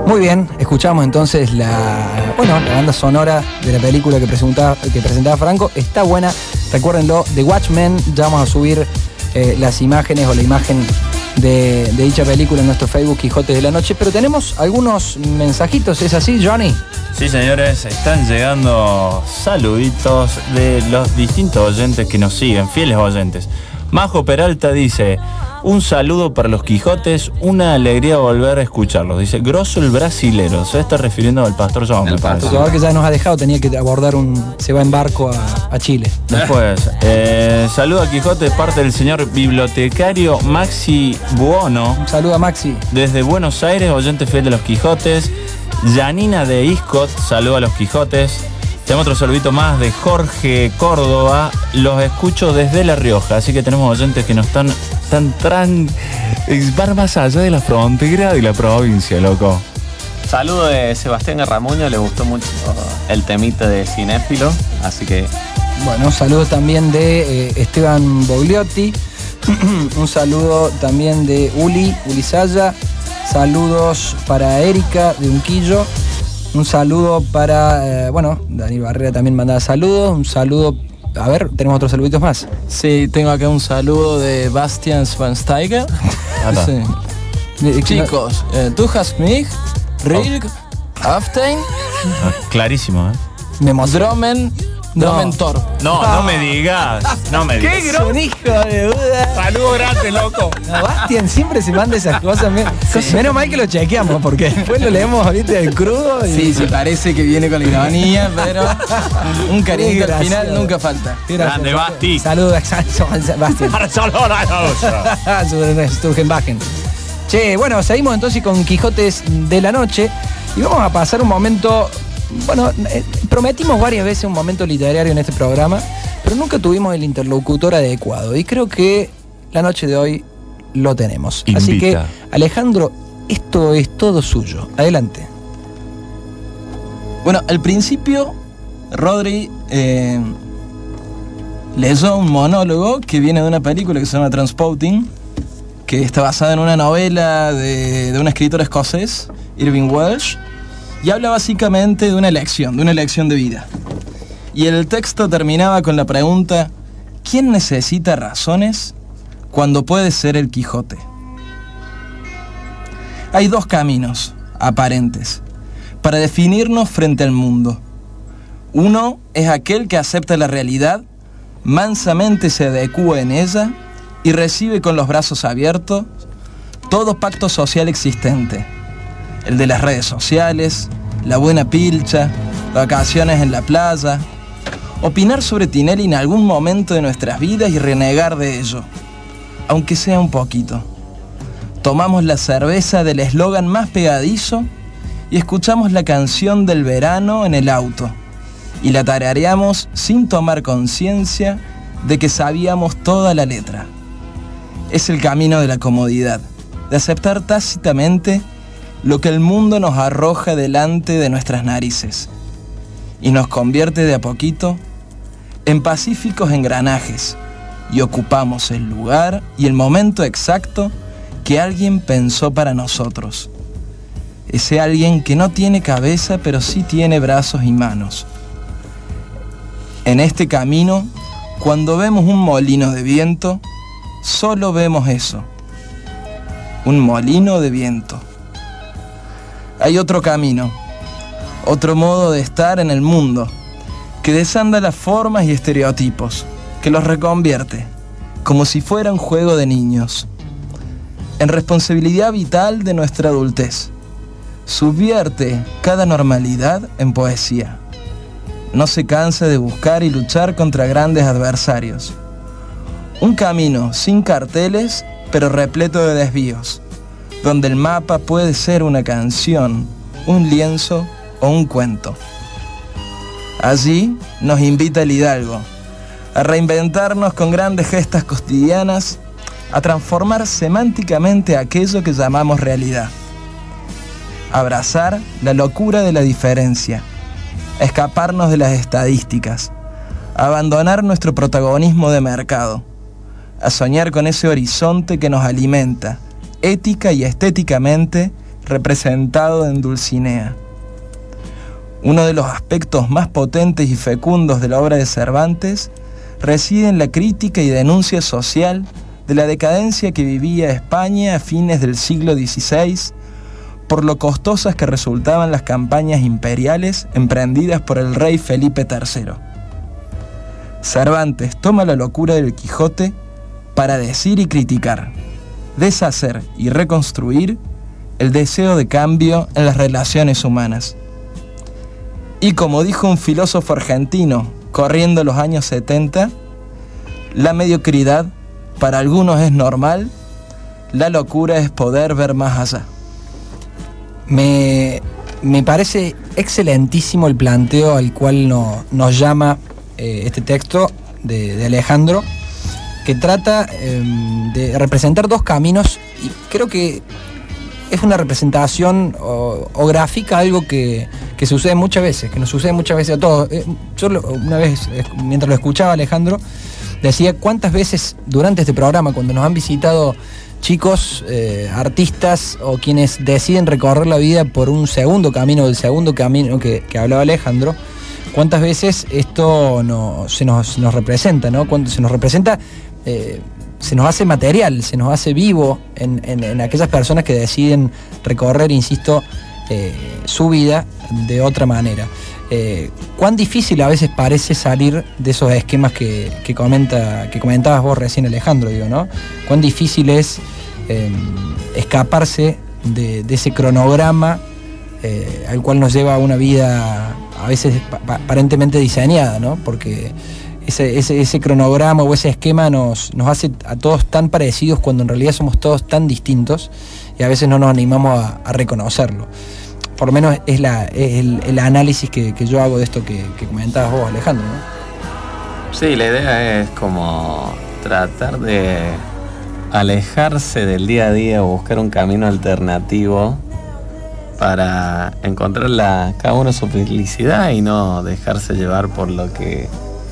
Muy bien, escuchamos entonces la, bueno, la banda sonora de la película que presentaba, que presentaba Franco. Está buena, recuérdenlo, The Watchmen. Ya vamos a subir eh, las imágenes o la imagen de, de dicha película en nuestro Facebook Quijotes de la Noche. Pero tenemos algunos mensajitos, ¿es así, Johnny? Sí, señores, están llegando saluditos de los distintos oyentes que nos siguen, fieles oyentes. Majo Peralta dice: un saludo para los Quijotes, una alegría volver a escucharlos. Dice, grosso el brasilero. Se está refiriendo al Pastor João. El Pastor João, que ya nos ha dejado, tenía que abordar un... se va en barco a, a Chile. Después, eh, saludo a Quijote de parte del señor bibliotecario Maxi Buono. Un saludo a Maxi. Desde Buenos Aires, oyente fiel de los Quijotes. Yanina de Iscot, saludo a los Quijotes. Tenemos otro saludito más de Jorge Córdoba. Los escucho desde La Rioja. Así que tenemos oyentes que nos están tan tran... van más allá de la frontera de la provincia, loco. Saludo de Sebastián Garramuño, le gustó mucho el temita de Cinéfilo, así que... Bueno, saludo también de eh, Esteban Bogliotti. Un saludo también de Uli, Uli Saya. Saludos para Erika de Unquillo. Un saludo para, eh, bueno, Daniel Barrera también mandaba saludos. Un saludo, a ver, tenemos otros saluditos más. Sí, tengo acá un saludo de Bastian Schweinsteiger. Sí. Chicos, eh, du hast mich, Rilk, Aftein. Clarísimo, ¿eh? Me Dromen, Dromen Tor. No, no me digas. No me digas. ¡Qué grosso, hijo de duda! Saludo grande, loco. No, Bastian siempre se manda esas cosas. Sí. Menos mal que lo chequeamos, porque después lo leemos ahorita del crudo. Y... Sí, sí, parece que viene con la ironía, pero un cariño al final nunca falta. Grande, Basti. Saludos a Bastian. Sturgenbachen. Che, bueno, seguimos entonces con Quijotes de la Noche y vamos a pasar un momento... Bueno, eh, prometimos varias veces un momento literario en este programa, pero nunca tuvimos el interlocutor adecuado y creo que la noche de hoy lo tenemos. Invita. Así que, Alejandro, esto es todo suyo. Adelante. Bueno, al principio, Rodri eh, leyó un monólogo que viene de una película que se llama Transpotting, que está basada en una novela de, de un escritor escocés, Irving Welsh, y habla básicamente de una elección, de una elección de vida. Y el texto terminaba con la pregunta: ¿quién necesita razones cuando puede ser el Quijote? Hay dos caminos aparentes para definirnos frente al mundo. Uno es aquel que acepta la realidad, mansamente se adecúa en ella y recibe con los brazos abiertos todo pacto social existente. El de las redes sociales, la buena pilcha, vacaciones en la playa, opinar sobre Tinelli en algún momento de nuestras vidas y renegar de ello, aunque sea un poquito. Tomamos la cerveza del eslogan más pegadizo y escuchamos la canción del verano en el auto, y la tarareamos sin tomar conciencia de que sabíamos toda la letra. Es el camino de la comodidad, de aceptar tácitamente lo que el mundo nos arroja delante de nuestras narices y nos convierte de a poquito en pacíficos engranajes y ocupamos el lugar y el momento exacto que alguien pensó para nosotros. Ese alguien que no tiene cabeza pero sí tiene brazos y manos. En este camino, cuando vemos un molino de viento, solo vemos eso, un molino de viento. Hay otro camino, otro modo de estar en el mundo, que desanda las formas y estereotipos, que los reconvierte, como si fuera un juego de niños, en responsabilidad vital de nuestra adultez. Subvierte cada normalidad en poesía. No se cansa de buscar y luchar contra grandes adversarios. Un camino sin carteles, pero repleto de desvíos, donde el mapa puede ser una canción, un lienzo o un cuento. Allí nos invita el Hidalgo a reinventarnos con grandes gestas cotidianas, a transformar semánticamente aquello que llamamos realidad, abrazar la locura de la diferencia, a escaparnos de las estadísticas, a abandonar nuestro protagonismo de mercado, a soñar con ese horizonte que nos alimenta, ética y estéticamente, representado en Dulcinea. Uno de los aspectos más potentes y fecundos de la obra de Cervantes reside en la crítica y denuncia social de la decadencia que vivía España a fines del siglo dieciséis, por lo costosas que resultaban las campañas imperiales emprendidas por el rey Felipe tercero. Cervantes toma la locura del Quijote para decir y criticar, deshacer y reconstruir el deseo de cambio en las relaciones humanas. Y como dijo un filósofo argentino corriendo los años setenta, la mediocridad para algunos es normal, la locura es poder ver más allá. Me, me parece excelentísimo el planteo al cual no, nos llama eh, este texto de, de Alejandro, que trata eh, de representar dos caminos, y creo que es una representación o, o gráfica algo que, que sucede muchas veces, que nos sucede muchas veces a todos. Eh, yo lo, una vez, eh, mientras lo escuchaba Alejandro, decía cuántas veces durante este programa, cuando nos han visitado chicos, eh, artistas o quienes deciden recorrer la vida por un segundo camino, el segundo camino que, que hablaba Alejandro, cuántas veces esto no, se nos, nos representa, ¿no? Cuando se nos representa, eh, se nos hace material, se nos hace vivo en, en, en aquellas personas que deciden recorrer, insisto, eh, su vida de otra manera. Eh, cuán difícil a veces parece salir de esos esquemas que, que, comenta, que comentabas vos recién, Alejandro, digo, ¿no? Cuán difícil es eh, escaparse de, de ese cronograma eh, al cual nos lleva una vida a veces pa- aparentemente diseñada, ¿no? Porque ese, ese, ese cronograma o ese esquema nos, nos hace a todos tan parecidos cuando en realidad somos todos tan distintos y a veces no nos animamos a, a reconocerlo. Por lo menos es, la, es el, el análisis que, que yo hago de esto que, que comentabas vos, Alejandro, ¿no? Sí, la idea es como tratar de alejarse del día a día o buscar un camino alternativo para encontrar la, cada uno su felicidad y no dejarse llevar por lo que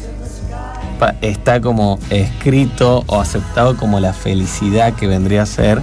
pa- está como escrito o aceptado como la felicidad que vendría a ser,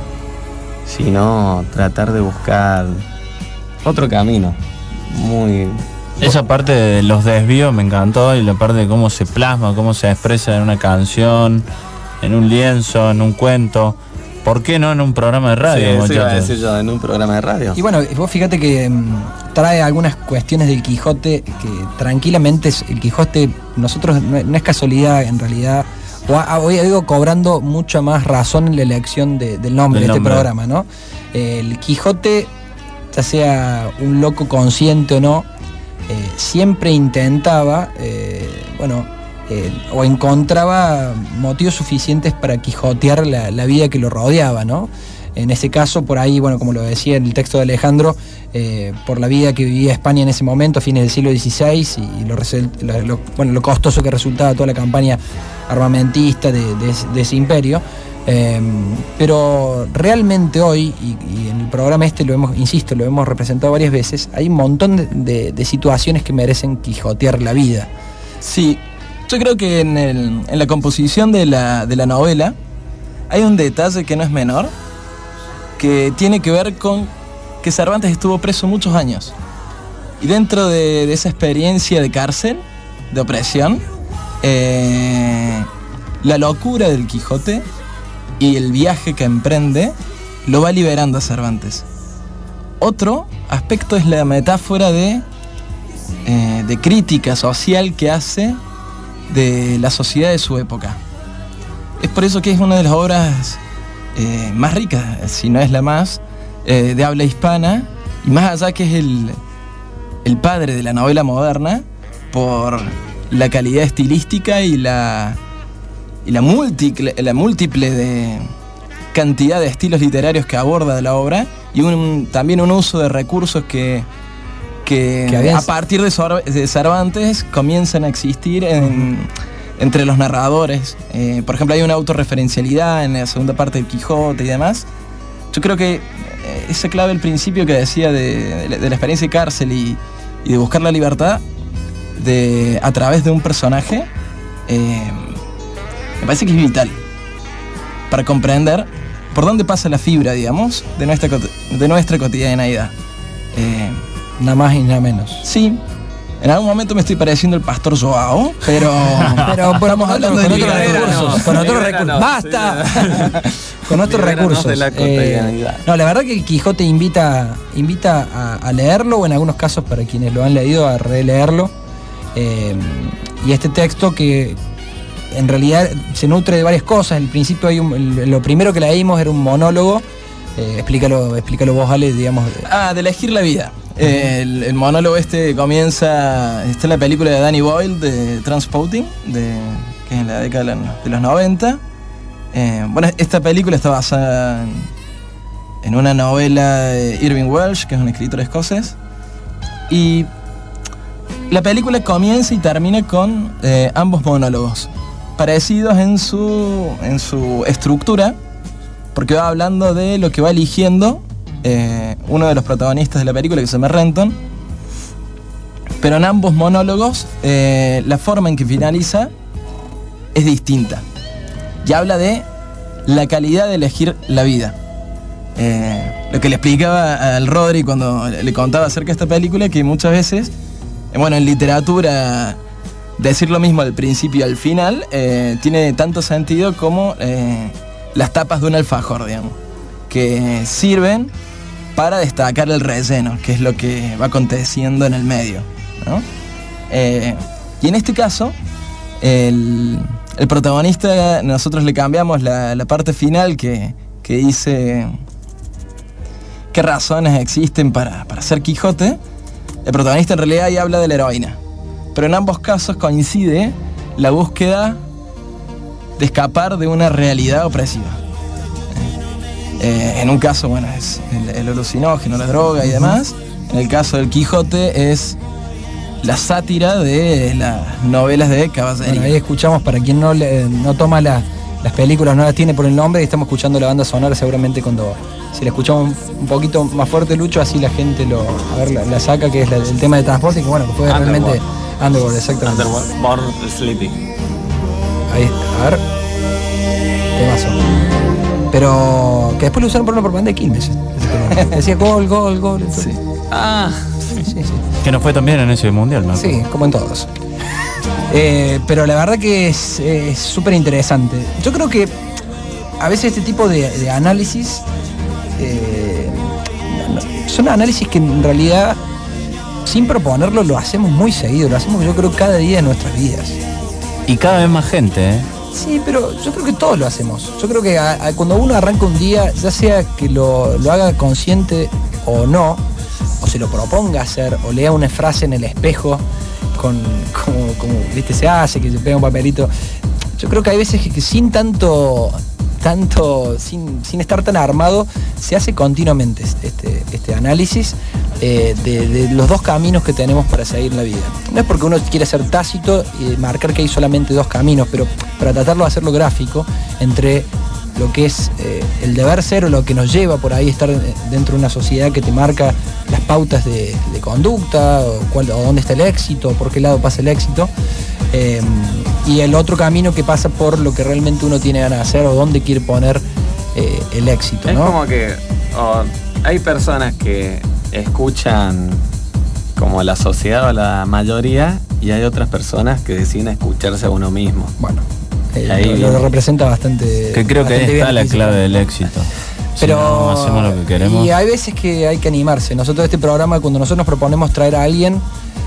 sino tratar de buscar otro camino. Muy... Esa parte de los desvíos me encantó, y la parte de cómo se plasma, cómo se expresa en una canción, en un lienzo, en un cuento. ¿Por qué no en un programa de radio? Sí, eso iba a muchachos? decir yo, en un programa de radio. Y bueno, vos fíjate que mm, trae algunas cuestiones del Quijote que tranquilamente es- el Quijote, nosotros no, no es casualidad en realidad, o ha- hoy ha ido cobrando mucha más razón en la elección de- del nombre Del de este nombre. programa, ¿no? Eh, el Quijote, ya sea un loco consciente o no, eh, siempre intentaba, eh, bueno, eh, o encontraba motivos suficientes para quijotear la, la vida que lo rodeaba, ¿no? En ese caso, por ahí, bueno, como lo decía en el texto de Alejandro, eh, por la vida que vivía España en ese momento, a fines del siglo dieciséis, y lo, resel- lo- lo- bueno, lo costoso que resultaba toda la campaña armamentista de, de ese- de ese imperio. Eh, pero realmente hoy, y, y en el programa este lo hemos, insisto, lo hemos representado varias veces, hay un montón de, de- de situaciones que merecen quijotear la vida. Sí, yo creo que en, el- en la composición de la, de la novela hay un detalle que no es menor, que tiene que ver con que Cervantes estuvo preso muchos años. Y dentro de, de esa experiencia de cárcel, de opresión, eh, la locura del Quijote y el viaje que emprende lo va liberando a Cervantes. Otro aspecto es la metáfora de, eh, de crítica social que hace de la sociedad de su época. Es por eso que es una de las obras eh, más ricas, si no es la más, eh, de habla hispana, y más allá que es el, el padre de la novela moderna, por la calidad estilística y la, y la múltiple, la múltiple de cantidad de estilos literarios que aborda la obra, y un, también un uso de recursos que, que, Que habían- a partir de, Sor- de Cervantes comienzan a existir en, entre los narradores. Eh, por ejemplo, hay una autorreferencialidad en la segunda parte del Quijote y demás. Yo creo que eh, esa clave, el principio que decía de, de la- de la experiencia de cárcel y, y de buscar la libertad de, a través de un personaje, eh, me parece que es vital para comprender por dónde pasa la fibra, digamos, de nuestra, de nuestra cotidianeidad. Eh, nada más y nada menos. Sí. En algún momento me estoy pareciendo el pastor Joao, pero, pero estamos hablando de con otros liberanos, recursos. Con otros recursos. ¡Basta! Con otros recursos. De la eh, no, la verdad que el Quijote invita, invita a, a leerlo, o en algunos casos, para quienes lo han leído, a releerlo. Eh, y este texto que en realidad se nutre de varias cosas. Al principio hay un, lo primero que leímos era un monólogo. Eh, explícalo, explícalo vos, Ale, digamos. Ah, de elegir la vida. Eh, el, el monólogo este comienza, está en la película de Danny Boyle, de Transpotting, de, que es en la década de los noventa. Eh, bueno, esta película está basada en, en una novela de Irving Welsh, que es un escritor escocés. Y la película comienza y termina con eh, ambos monólogos, parecidos en su, en su estructura, porque va hablando de lo que va eligiendo eh, uno de los protagonistas de la película, que se llama Renton. Pero en ambos monólogos eh, la forma en que finaliza es distinta. Y habla de la calidad de elegir la vida. Eh, lo que le explicaba al Rodri cuando le contaba acerca de esta película, que muchas veces, eh, bueno, en literatura decir lo mismo al principio y al final eh, tiene tanto sentido como eh, las tapas de un alfajor, digamos, que sirven para destacar el relleno, que es lo que va aconteciendo en el medio, ¿no? Eh, y en este caso, el, el protagonista, nosotros le cambiamos la, la parte final que, que dice qué razones existen para, para ser Quijote. El protagonista en realidad ahí habla de la heroína, pero en ambos casos coincide la búsqueda de escapar de una realidad opresiva. Eh, en un caso, bueno, es el, el alucinógeno, la droga y demás. En el caso del Quijote es la sátira de las novelas de caballería. Bueno, ahí escuchamos, para quien no, le, no toma la, las películas, no las tiene por el nombre, y estamos escuchando la banda sonora seguramente cuando, si la escuchamos un poquito más fuerte, Lucho, así la gente lo, a ver, la, la saca, que es la, el tema de transporte, que bueno, que fue Underworld. realmente Underworld, exactamente. Underworld, Born Sleepy. Ahí está, a ver. Temazo. Pero que después lo usaron por una propaganda de Quilmes. Decía gol, gol, gol. Sí. Ah, sí, sí, sí. Que no fue también en ese mundial, ¿no? Sí, como en todos. Eh, pero la verdad que es súper interesante. Yo creo que a veces este tipo de, de análisis eh, son análisis que en realidad, sin proponerlo, lo hacemos muy seguido. Lo hacemos, yo creo, cada día de nuestras vidas. Y cada vez más gente, ¿eh? Sí, pero yo creo que todos lo hacemos. Yo creo que a, a, cuando uno arranca un día, ya sea que lo, lo haga consciente o no, o se lo proponga hacer, o lea una frase en el espejo, con como, como viste, se hace, que se pega un papelito. Yo creo que hay veces que, que sin tanto, tanto, sin, sin estar tan armado, se hace continuamente este, este análisis eh, de, de los dos caminos que tenemos para seguir en la vida. No es porque uno quiere ser tácito y marcar que hay solamente dos caminos, pero para tratarlo de hacerlo gráfico entre lo que es eh, el deber ser, o lo que nos lleva por ahí estar dentro de una sociedad que te marca las pautas de, de conducta, o, cuál, o dónde está el éxito, o por qué lado pasa el éxito, eh, y el otro camino que pasa por lo que realmente uno tiene ganas de hacer, o dónde quiere poner eh, el éxito, es ¿no? como que oh, hay personas que escuchan como la sociedad o la mayoría, y hay otras personas que deciden escucharse a uno mismo. Bueno, eh, ahí lo, lo representa bastante. Que creo que ahí bastante está bien, la clave del éxito. Pero Si no hacemos lo que queremos. Y hay veces que hay que animarse. Nosotros este programa, cuando nosotros nos proponemos traer a alguien,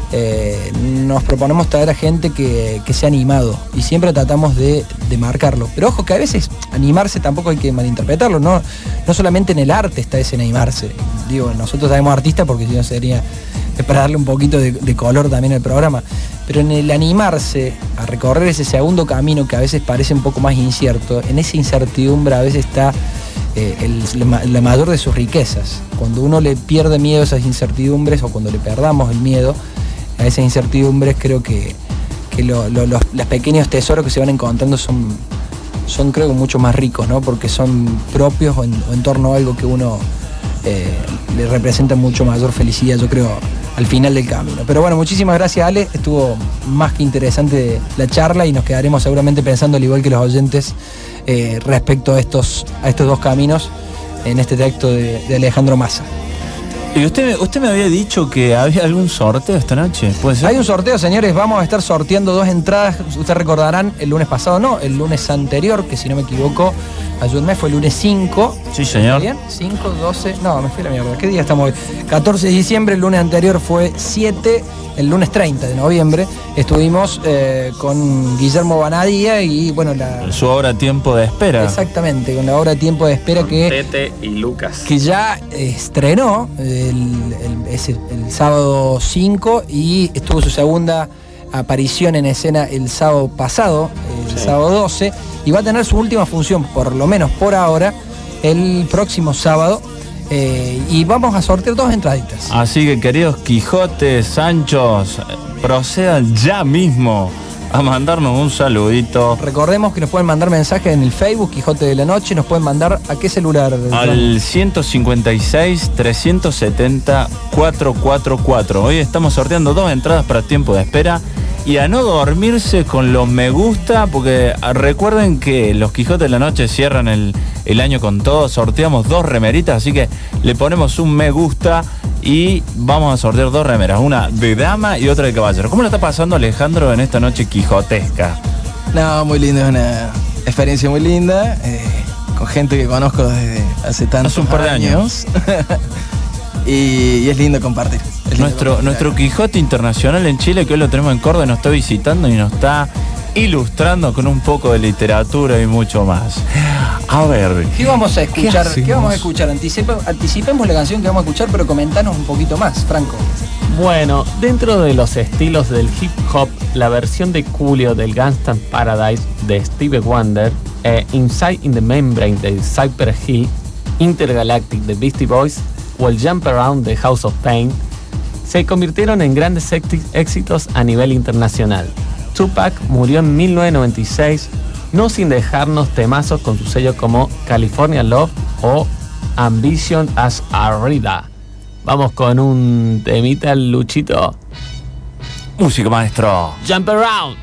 eh, nos proponemos traer a gente que, que sea animado, y siempre tratamos de, de marcarlo. Pero ojo, que a veces animarse tampoco hay que malinterpretarlo, no, no solamente en el arte está ese animarse. Digo, nosotros sabemos artistas porque si no sería, es para darle un poquito de, de color también al programa. Pero en el animarse a recorrer ese segundo camino, que a veces parece un poco más incierto, en esa incertidumbre a veces está eh, el, la, la mayor de sus riquezas. Cuando uno le pierde miedo a esas incertidumbres, o cuando le perdamos el miedo a esas incertidumbres, creo que, que lo, lo, los, los pequeños tesoros que se van encontrando son, son creo que mucho más ricos, ¿no? Porque son propios o en, o en torno a algo que uno eh, le representa mucho mayor felicidad, yo creo, al final del camino. Pero bueno, muchísimas gracias, Ale. Estuvo más que interesante la charla y nos quedaremos seguramente pensando, al igual que los oyentes, eh, respecto a estos, a estos dos caminos en este texto de, de Alejandro Massa. Y usted, usted me había dicho que había algún sorteo esta noche, ¿puede ser? Hay un sorteo, señores, vamos a estar sorteando dos entradas. Ustedes recordarán, el lunes pasado no, el lunes anterior, que si no me equivoco, ayúdenme, fue el lunes cinco. Sí, señor. ¿Está bien? cinco, doce, no, me fui a la mierda. ¿Qué día estamos hoy? catorce de diciembre, el lunes anterior fue siete, el lunes treinta de noviembre. Estuvimos eh, con Guillermo Banadía y, bueno, la... Su obra Tiempo de Espera. Exactamente, con la obra Tiempo de Espera que... Tete y Lucas. Que ya estrenó el, el, ese, el sábado cinco y estuvo su segunda aparición en escena el sábado pasado, el sí. sábado doce, y va a tener su última función, por lo menos por ahora, el próximo sábado. Eh, y vamos a sortear dos entraditas. Así que, queridos Quijotes, Sanchos, procedan ya mismo a mandarnos un saludito. Recordemos que nos pueden mandar mensajes en el Facebook Quijote de la Noche. Nos pueden mandar ¿a qué celular? Al ciento cincuenta y seis, trescientos setenta, cuatrocientos cuarenta y cuatro. Hoy estamos sorteando dos entradas para Tiempo de Espera. Y a no dormirse con los me gusta, porque recuerden que los Quijotes de la Noche cierran el, el año con todo. Sorteamos dos remeritas, así que le ponemos un me gusta y vamos a sortear dos remeras, una de dama y otra de caballero. ¿Cómo lo está pasando Alejandro en esta noche quijotesca? No, muy lindo, es una experiencia muy linda, eh, con gente que conozco desde hace tantos hace un par de años, años. y, y es lindo compartir. Es lindo nuestro, compartir. nuestro Quijote internacional en Chile, que hoy lo tenemos en Córdoba, nos está visitando y nos está ilustrando con un poco de literatura y mucho más. A ver, ¿qué vamos a escuchar? ¿Qué, ¿Qué vamos a escuchar? Anticipe, anticipemos la canción que vamos a escuchar, pero comentanos un poquito más, Franco. Bueno, dentro de los estilos del hip hop, la versión de Coolio del Gangsta's Paradise de Stevie Wonder, eh, Inside in the Membrane de Cypress Hill, Intergalactic de Beastie Boys o el Jump Around de House of Pain se convirtieron en grandes éxitos a nivel internacional. Tupac murió en mil novecientos noventa y seis, no sin dejarnos temazos con su sello como California Love o Ambition as Arriba. Vamos con un temita, Luchito. Música, maestro. Jump Around.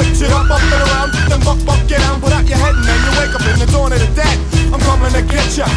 Get ya,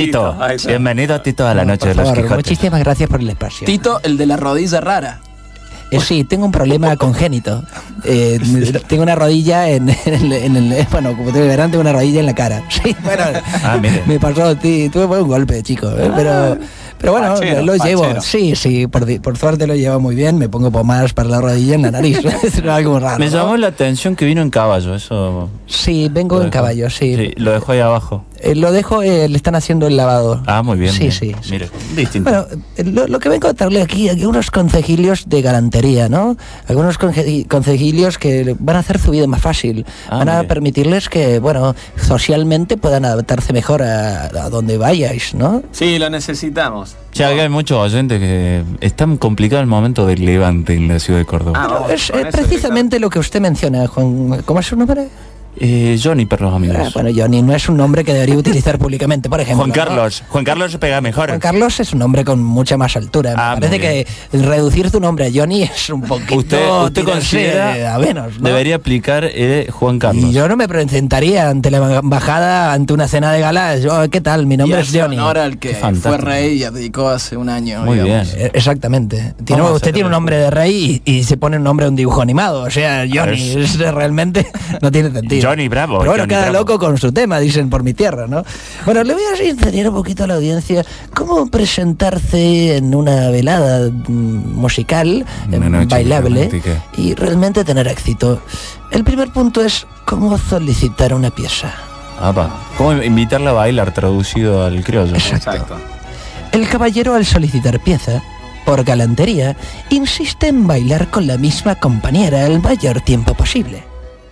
Tito, Ahí está. bienvenido Tito a la noche de Por los favor, Quijotes. muchísimas gracias por el espacio. Tito, el de la rodilla rara. Eh, sí, tengo un problema congénito. Eh, tengo una rodilla en, en el, en el- bueno, como te verán, tengo una rodilla en la cara. Sí, bueno, Ah, mire. me pasó, sí, tuve un golpe, chico, eh, pero, pero bueno, Fachero, lo llevo. fachero. Sí, sí, por, di- por suerte lo llevo muy bien. Me pongo pomadas para la rodilla en la nariz. Es algo raro. Me ¿no? llamó la atención que vino en caballo, eso. Sí, vengo lo en dejó. caballo, sí. Sí, lo dejó ahí abajo. Eh, lo dejo, eh, le están haciendo el lavado. Ah, muy bien. Sí, bien. sí, sí. Mire, distinto. Bueno, eh, lo, lo que vengo a darle aquí, aquí unos consejilios de galantería, ¿no? Algunos conje- consejilios que van a hacer su vida más fácil. Ah, van a mire. permitirles que, bueno, socialmente puedan adaptarse mejor a, a donde vayáis, ¿no? Sí, lo necesitamos. Ya que hay muchos oyentes que es tan complicado el momento del levante en la ciudad de Córdoba. Ah, vamos, Es con eh, eso precisamente lo que usted menciona, Juan. ¿Cómo es su nombre? Eh, Johnny para los amigos. Ah, bueno, Johnny no es un nombre que debería utilizar públicamente, por ejemplo. Juan ¿no? Carlos. Juan Carlos se pega mejor. Juan Carlos es un nombre con mucha más altura. Ah, Me parece muy bien. que el reducir tu nombre a Johnny es un poquito Usted, usted tirarse considera a menos, ¿no? debería aplicar eh, Juan Carlos. Y yo no me presentaría ante la embajada, ante una cena de gala. Yo, ¿qué tal? Mi nombre Y es hace Johnny. honor al que Qué fue fantástico. rey y abdicó hace un año. Muy digamos. bien. Eh, Exactamente. Tiene, Vamos a usted hacerlo. tiene un nombre de rey y, y se pone un nombre de un dibujo animado. O sea, Johnny, ver. es, realmente no tiene sentido. Johnny Bravo. Pero bueno, Johnny cada Bravo. loco con su tema, dicen por mi tierra, ¿no? Bueno, le voy a enseñar un poquito a la audiencia cómo presentarse en una velada mm, musical, Una eh, noche bailable, romántica. y realmente tener éxito. El primer punto es cómo solicitar una pieza. Apa. ¿Cómo invitarla a bailar traducido al criollo? Exacto. El caballero, al solicitar pieza, por galantería, insiste en bailar con la misma compañera el mayor tiempo posible.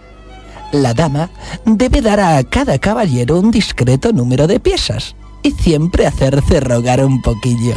La dama debe dar a cada caballero un discreto número de piezas y siempre hacerse rogar un poquillo.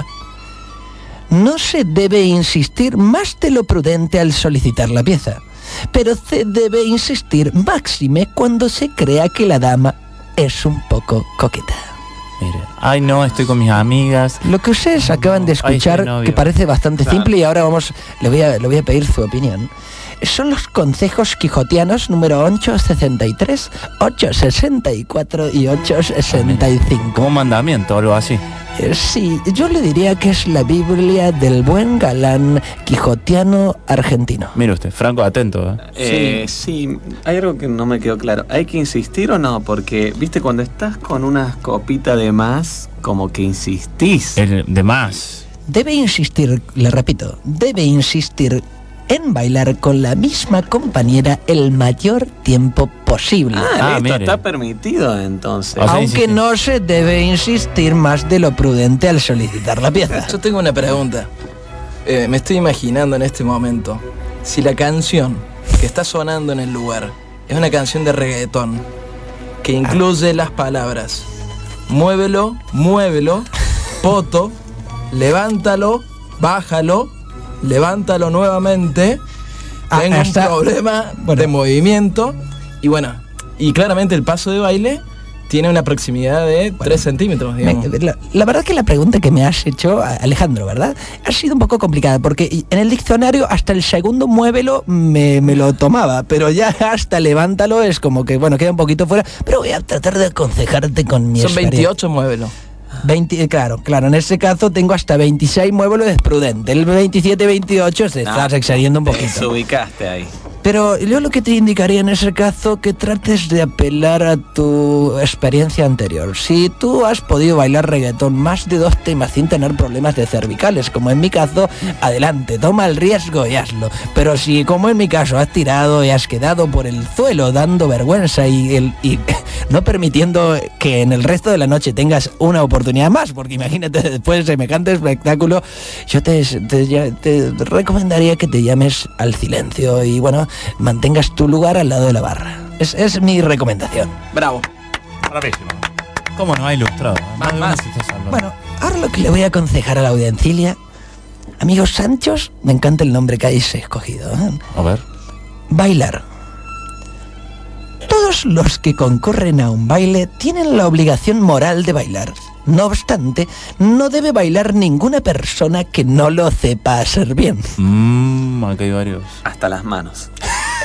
No se debe insistir más de lo prudente al solicitar la pieza, pero se debe insistir máxime cuando se crea que la dama es un poco coqueta. Mire. Ay, no, estoy con mis amigas. Lo que ustedes acaban de Ay, soy escuchar, novio. que parece bastante Claro. simple, y ahora vamos, le voy a, le voy a pedir su opinión, son los consejos quijotianos número ochocientos sesenta y tres, ochocientos sesenta y cuatro y ochocientos sesenta y cinco. Como un mandamiento o algo así. Eh, Sí, yo le diría que es la Biblia del buen galán quijotiano argentino. Mire usted, Franco, atento. ¿eh? Eh, sí, hay algo que no me quedó claro. ¿Hay que insistir o no? Porque, viste, cuando estás con una copita de más, como que insistís. El de más. Debe insistir, le repito, debe insistir en bailar con la misma compañera el mayor tiempo posible. Ah, Ah, listo, mire. está permitido entonces. O sea, Aunque insistir. no se debe insistir más de lo prudente al solicitar la pieza. Yo tengo una pregunta. Eh, me estoy imaginando en este momento si la canción que está sonando en el lugar es una canción de reggaetón que incluye las palabras muévelo, muévelo, poto, levántalo, bájalo, levántalo nuevamente, Ah, tengo hasta- un problema bueno. de movimiento y bueno, y claramente el paso de baile tiene una proximidad de tres centímetros, Me- digamos. la, la verdad que la pregunta que me has hecho, a- Alejandro, ¿verdad? Ha sido un poco complicada, porque en el diccionario hasta el segundo muévelo me, me lo tomaba, pero ya hasta levántalo es como que, bueno, queda un poquito fuera, pero voy a tratar de aconsejarte con mi Son experiencia. veintiocho, muévelo. veinte, claro, claro, en ese caso tengo hasta veintiséis, muévelo, es prudente. El veintisiete, veintiocho se está No, excediendo un te poquito. desubicaste ahí. Pero yo lo que te indicaría en ese caso que trates de apelar a tu experiencia anterior. Si tú has podido bailar reggaetón más de dos temas sin tener problemas de cervicales, como en mi caso, adelante, toma el riesgo y hazlo. Pero si, como en mi caso, has tirado y has quedado por el suelo dando vergüenza y, el, y no permitiendo que en el resto de la noche tengas una oportunidad más, porque imagínate después de semejante espectáculo, yo te, te, te recomendaría que te llames al silencio y bueno, mantengas tu lugar al lado de la barra. Es, es mi recomendación. Bravo. Bravísimo. ¿Cómo no ha ilustrado? Más, de uno más. se está salvando. Bueno, ahora lo que le voy a aconsejar a la audiencia, amigos Sanchos, me encanta el nombre que habéis escogido, ¿eh? A ver. Bailar. Todos los que concurren a un baile tienen la obligación moral de bailar. No obstante, no debe bailar ninguna persona que no lo sepa hacer bien. Mmm, acá hay varios. Hasta las manos.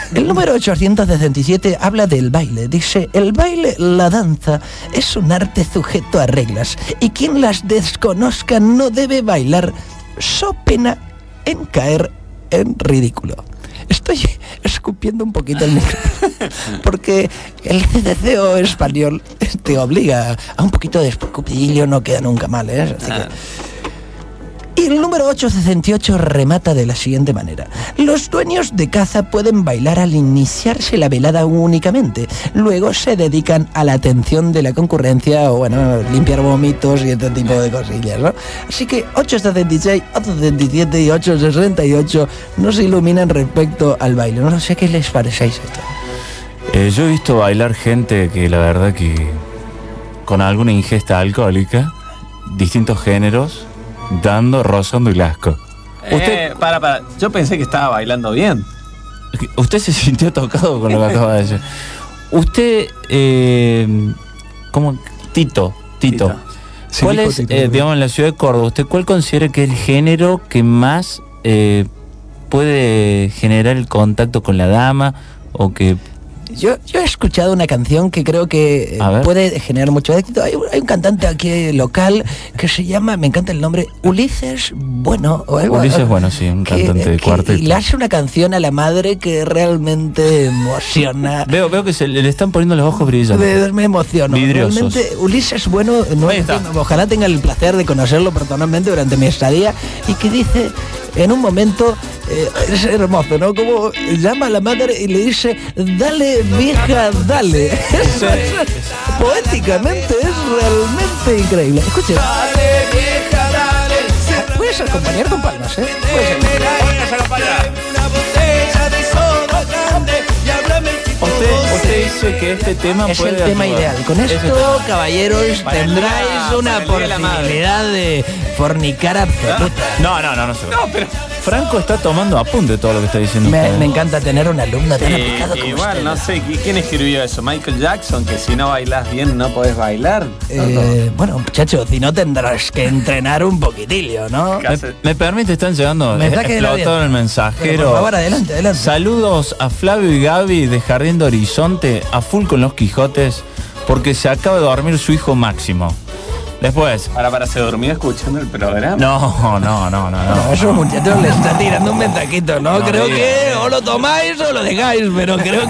El número ochocientos sesenta y siete habla del baile. Dice, el baile, la danza, es un arte sujeto a reglas y quien las desconozca no debe bailar, so pena en caer en ridículo. Estoy escupiendo un poquito el micrófono porque el C D C O español te obliga a un poquito de escupidillo, no queda nunca mal, ¿eh? Así que... Y el número ochocientos sesenta y ocho remata de la siguiente manera. Los dueños de caza pueden bailar al iniciarse la velada únicamente. Luego se dedican a la atención de la concurrencia o, bueno, limpiar vómitos y este tipo de cosillas, ¿no? Así que ochocientos sesenta y seis, ochocientos sesenta y siete y ochocientos sesenta y ocho nos iluminan respecto al baile. No sé qué les parecéis esto. Eh, yo he visto bailar gente que la verdad que con alguna ingesta alcohólica, distintos géneros, dando, rozando el asco. Usted, eh, para, para. Yo pensé que estaba bailando bien. Usted se sintió tocado con lo que acaba de decir. Usted, eh, ¿cómo? Tito, Tito. Sí, ¿Cuál dijo es, Tito, eh, sí. digamos, en la ciudad de Córdoba, usted cuál considera que es el género que más eh, puede generar el contacto con la dama o que... Yo, yo he escuchado una canción que creo que eh, puede generar mucho éxito. Hay, un- hay un cantante aquí local que se llama, me encanta el nombre, Ulises Bueno. O algo, Ulises Bueno, sí, un que- cantante de que- cuarteto. Y le hace una canción a la madre que realmente emociona. Veo, veo que se le le están poniendo los ojos brillantes. Me, me emociono. Vidriosos. Realmente, Ulises Bueno, no, ojalá tenga el placer de conocerlo personalmente durante mi estadía y que dice en un momento, eh, es hermoso, ¿no? Como llama a la madre y le dice, dale vieja, dale. Eso es, poéticamente es realmente increíble. Escuche. Dale, vieja, dale. Puedes acompañar con palmas, ¿eh? Una botella de soda grande y háblame el tipo Usted, usted dice que este tema Es puede el tema ayudar. ideal. Con Es el esto, tema. caballeros, Para el tendráis día- una para el día de la madre. posibilidad de fornicar absoluta. No, no, no, no se No, pero Franco está tomando apunte de todo lo que está diciendo Me, usted. me encanta tener un alumno tan Sí, aplicado como igual, usted. no sé, ¿qui- ¿quién escribió eso? Michael Jackson, que si no bailas bien no podés bailar. Eh, bueno, muchachos, si no tendrás que entrenar un poquitillo, ¿no? Me, me permite, están llegando. Me eh, saque de la explotó vida. el mensajero. Pero, por favor, adelante, adelante. Saludos a Flavio y Gaby de Jardín de Horizonte, a full con los Quijotes, porque se acaba de dormir su hijo Máximo. Después. Para, para, se durmió escuchando el programa. No, no, no, no, no. No, esos muchachos le está tirando un mensajito, ¿no? No creo diga. que o lo tomáis o lo dejáis, pero creo que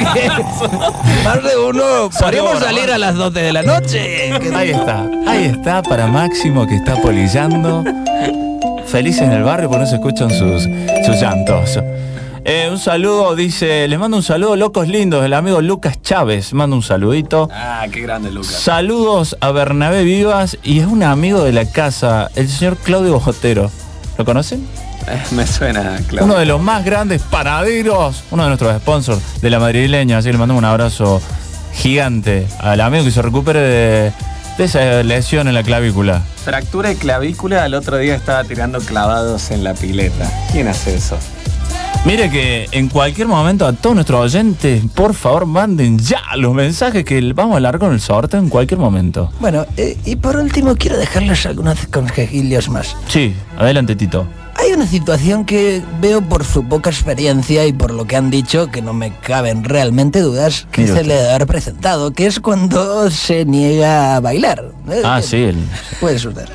más de uno podríamos salir a las doce de la noche. Ahí está, ahí está para Máximo que está polillando. Feliz en el barrio porque no se escuchan sus, sus llantos. Eh, un saludo, dice, les mando un saludo, locos lindos, el amigo Lucas Chávez, mando un saludito. Ah, qué grande, Lucas. Saludos a Bernabé Vivas y es un amigo de la casa, el señor Claudio Botero. ¿Lo conocen? Eh, me suena, claro. Uno de los más grandes panaderos, uno de nuestros sponsors de la madrileña, así que le mandamos un abrazo gigante al amigo que se recupere de, de esa lesión en la clavícula. Fractura de clavícula, el otro día estaba tirando clavados en la pileta. ¿Quién hace eso? Mire que en cualquier momento a todos nuestros oyentes, por favor, manden ya los mensajes que vamos a hablar con el sorteo en cualquier momento. Bueno, eh, y por último quiero dejarles algunos consejillos más. Sí, adelante, Tito. Hay una situación que veo por su poca experiencia y por lo que han dicho, que no me caben realmente dudas, que Mire se usted. le debe haber presentado, que es cuando se niega a bailar. Eh, Ah, eh, sí, el... Puede suceder.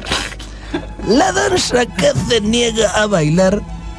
La danza que se niega a bailar,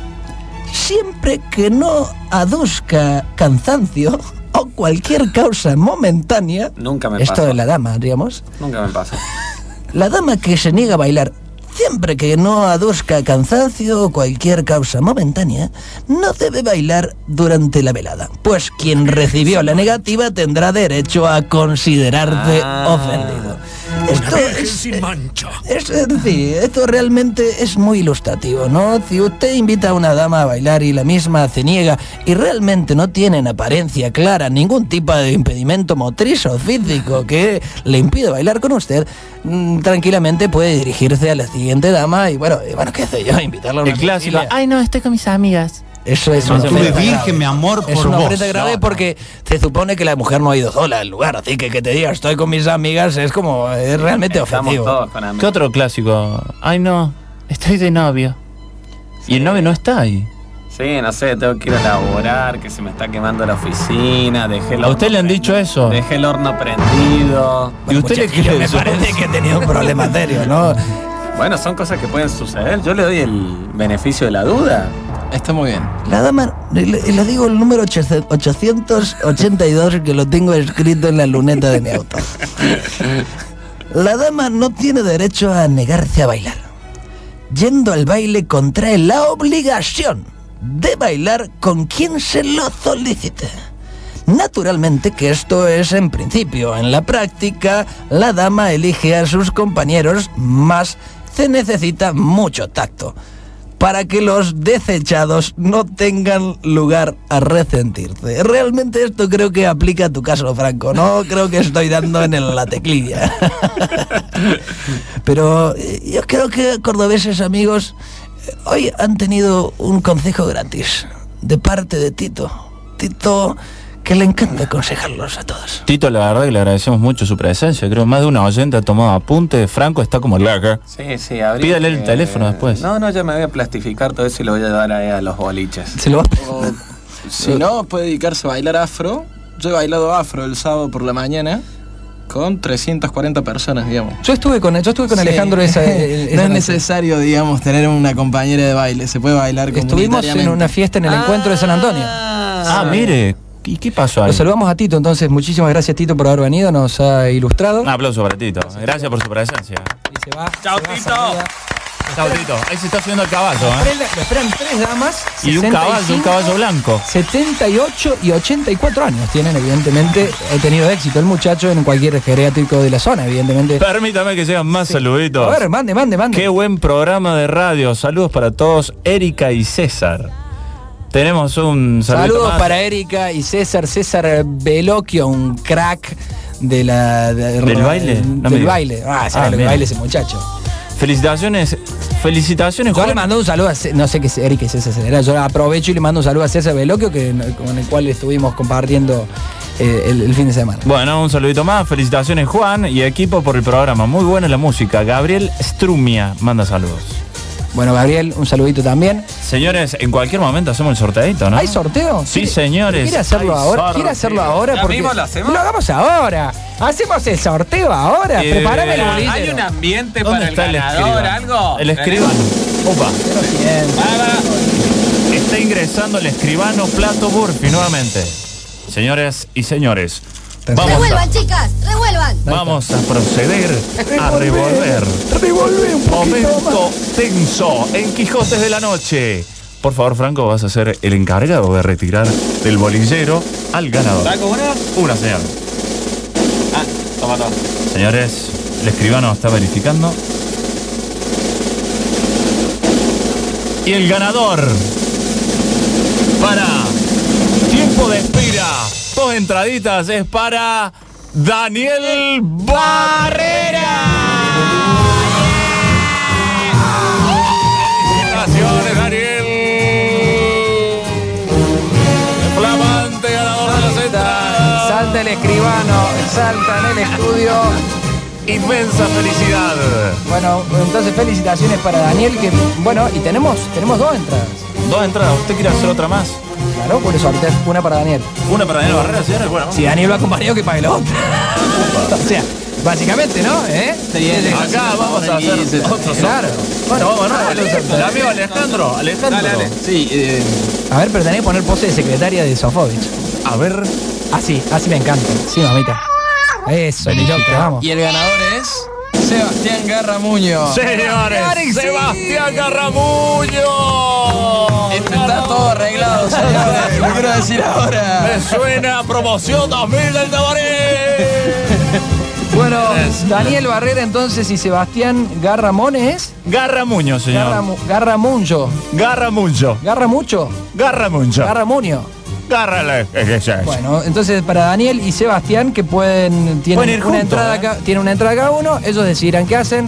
siempre que no aduzca cansancio o cualquier causa momentánea, Nunca me esto pasó. de la dama, digamos, Nunca me pasa. la dama que se niega a bailar, siempre que no aduzca cansancio o cualquier causa momentánea, no debe bailar durante la velada, pues quien recibió la negativa tendrá derecho a considerarse Ah. ofendido. Esto es, sin mancha. Es, es decir, esto realmente es muy ilustrativo, ¿no? Si usted invita a una dama a bailar y la misma se niega y realmente no tiene en apariencia clara ningún tipo de impedimento motriz o físico que le impida bailar con usted, mm, tranquilamente puede dirigirse a la siguiente dama y bueno, y bueno, qué sé yo, invitarla a una El clásico. vigilia. Ay, no, estoy con mis amigas. Eso es No, una estuve ofensa virgen, grave. mi amor, Es por una vos. ofensa grave No, no. porque se supone que la mujer no ha ido sola al lugar, así que que te diga estoy con mis amigas es como, es realmente ofensivo. ¿Qué otro clásico? Ay, no, estoy de novio. Y el novio no está ahí. Sí, no sé, tengo que ir a laborar, que se me está quemando la oficina, dejé el ¿A usted le han dicho eso? Dejé el horno prendido. ¿Y usted le cree Me eso? parece que tenía un problema serio, ¿no? Bueno, son cosas que pueden suceder. Yo le doy el beneficio de la duda. Está muy bien. La dama, le, le digo el número ochocientos ochenta y dos que lo tengo escrito en la luneta de mi auto. La dama no tiene derecho a negarse a bailar. Yendo al baile contrae la obligación de bailar con quien se lo solicite. Naturalmente que esto es en principio. En la práctica, la dama elige a sus compañeros, más se necesita mucho tacto para que los desechados no tengan lugar a resentirse. Realmente esto creo que aplica a tu caso, Franco. No creo que estoy dando en el- la teclilla. Pero eh, yo creo que cordobeses amigos eh, hoy han tenido un consejo gratis de parte de Tito. Tito, que le encanta aconsejarlos a todos. Tito, la verdad que le agradecemos mucho su presencia. Creo más de una oyente ha tomado apunte. Franco está como loca. Sí, sí, habría Pídale que- el teléfono después. No, no, ya me voy a plastificar todo eso y lo voy a llevar ahí a los boliches. Se lo va O, si no, puede dedicarse a bailar afro. Yo he bailado afro el sábado por la mañana con trescientas cuarenta personas, digamos. Yo estuve con, yo estuve con Sí. Alejandro esa, esa No es noche. necesario, digamos, tener una compañera de baile. Se puede bailar Estuvimos en comunitariamente. una fiesta en el encuentro de San Antonio. Ah, mire. ¿Y qué pasó ahí? Lo saludamos a Tito, entonces muchísimas gracias Tito por haber venido, nos ha ilustrado. Un aplauso para Tito. Gracias por su presencia. Y se va. ¡Chao, se va Tito! salida. Chao, Tito. Ahí se está subiendo el caballo, Lo ¿eh? esperan- lo esperan tres damas. Y un caballo, un caballo blanco. setenta y ocho y ochenta y cuatro años tienen, evidentemente. Ha tenido éxito el muchacho en cualquier geriátrico de la zona, evidentemente. Permítame que llegan más saluditos. A ver, mande, mande, mande. Qué buen programa de radio. Saludos para todos, Erika y César. Tenemos un saludo. Saludos para Erika y César, César Veloquio, un crack de la, de- ¿Del baile? No me del digas. baile. Ah, sabe Ah, lo que bien. baila ese muchacho. Felicitaciones, felicitaciones, Yo le Juan. mando un saludo a Cé- no sé qué es Erika y César era. Yo aprovecho y le mando un saludo a César Veloquio, que, con el cual estuvimos compartiendo eh, el, el fin de semana. Bueno, un saludito más. Felicitaciones, Juan y equipo, por el programa. Muy buena la música. Gabriel Strumia manda saludos. Bueno, Gabriel, un saludito también. Señores, en cualquier momento hacemos el sorteito, ¿no? ¿Hay sorteo? Sí, ¿Quiere- señores. ¿Quiere hacerlo Hay ahora? sorteo. ¿Quiere hacerlo ahora? ¿Ya Porque mismo lo hacemos? Lo hagamos ahora. Hacemos el sorteo ahora. Eh, Prepárame el ¿hay bolillero. ¿Hay un ambiente ¿Dónde para el está el ganador, escribano? algo? El escribano. Opa. Bien. Está ingresando el escribano Plato Burfi nuevamente. Señores y señores, vamos a, Revuelvan, chicas, revuelvan. vamos a proceder a revolver. Revolve un Momento tenso en Quijotes de la Noche. Por favor, Franco, vas a ser el encargado de retirar del bolillero al ganador. ¿Saco una? Una, señor. Ah, toma, toma. Señores, el escribano está verificando. Y el ganador para Tiempo de Espera, dos entraditas, es para Daniel Barrera. Felicitaciones, Daniel. El flamante ganador de las entradas. Salta el escribano, salta en el estudio. Inmensa felicidad. Bueno, entonces felicitaciones para Daniel, que bueno, y tenemos, tenemos dos entradas. Dos entradas, ¿usted quiere hacer otra más? Claro, por eso ahorita una para Daniel. Una para Daniel Barrera, señores. Bueno, Si Daniel lo ha acompañado, que pague la otra. O sea, básicamente, ¿no? ¿Eh? acá vamos a hacer otro. Claro. Bueno, vamos, no, Dale, el amigo Alejandro, Alejandro. Dale, dale. Sí, eh, A ver, pero tenés que poner pose de secretaria de Sofovich. A ver. Así, así me encanta. Sí, mamita. Eso, Liloca, vamos. y el ganador es Sebastián Garramuño. Señores, Sebastián Garramuño. Esto está todo arreglado, señores. Lo quiero decir ahora. Me suena a promoción dos mil del Tabaré. Bueno, Daniel Barrera entonces y Sebastián Garramones es. Garramuño, señor. Garramu- Garramuncho. Garramuño. Garra mucho. Garramuño. Garramunio. Gárrale. Bueno, entonces para Daniel y Sebastián, que pueden tienen Pueden ir una juntos, entrada ¿eh? ca- tienen una entrada cada uno, ellos decidirán qué hacen.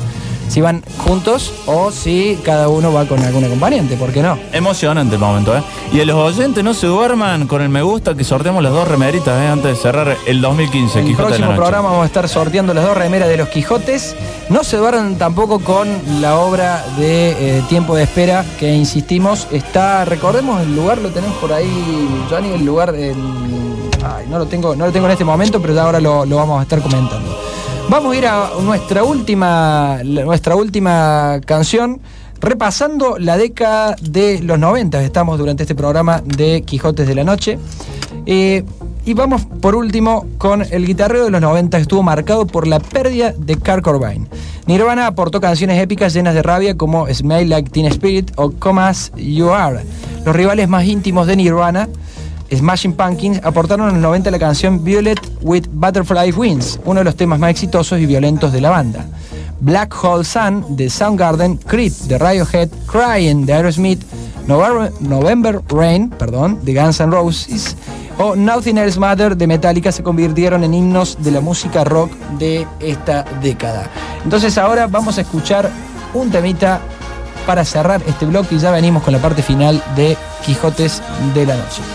si van juntos o si cada uno va con algún acompañante, ¿por qué no? Emocionante el momento, ¿eh? Y a los oyentes no se duerman con el me gusta que sorteamos las dos remeritas, ¿eh? Antes de cerrar el dos mil quince, En el Quijote de la próximo Noche. programa vamos a estar sorteando las dos remeras de los Quijotes. No se duerman tampoco con la obra de eh, Tiempo de Espera, que insistimos, está, recordemos el lugar, lo tenemos por ahí, Johnny, el lugar, el, ay, no lo tengo, no lo tengo en este momento, pero ya ahora lo, lo vamos a estar comentando. Vamos a ir a nuestra última, nuestra última canción, repasando la década de los noventa. Estamos durante este programa de Quijotes de la Noche. Eh, y vamos por último con el guitarrero de los noventa, que estuvo marcado por la pérdida de Kurt Cobain. Nirvana aportó canciones épicas llenas de rabia como Smell Like Teen Spirit o Come As You Are. Los rivales más íntimos de Nirvana, Smashing Pumpkins, aportaron en los noventa la canción Violet with Butterfly Wings, uno de los temas más exitosos y violentos de la banda. Black Hole Sun de Soundgarden, Creep de Radiohead, Crying de Aerosmith, November, November Rain, perdón, de Guns N' Roses o Nothing Else Matters de Metallica se convirtieron en himnos de la música rock de esta década. Entonces ahora vamos a escuchar un temita para cerrar este bloque y ya venimos con la parte final de Quijotes de la Noche.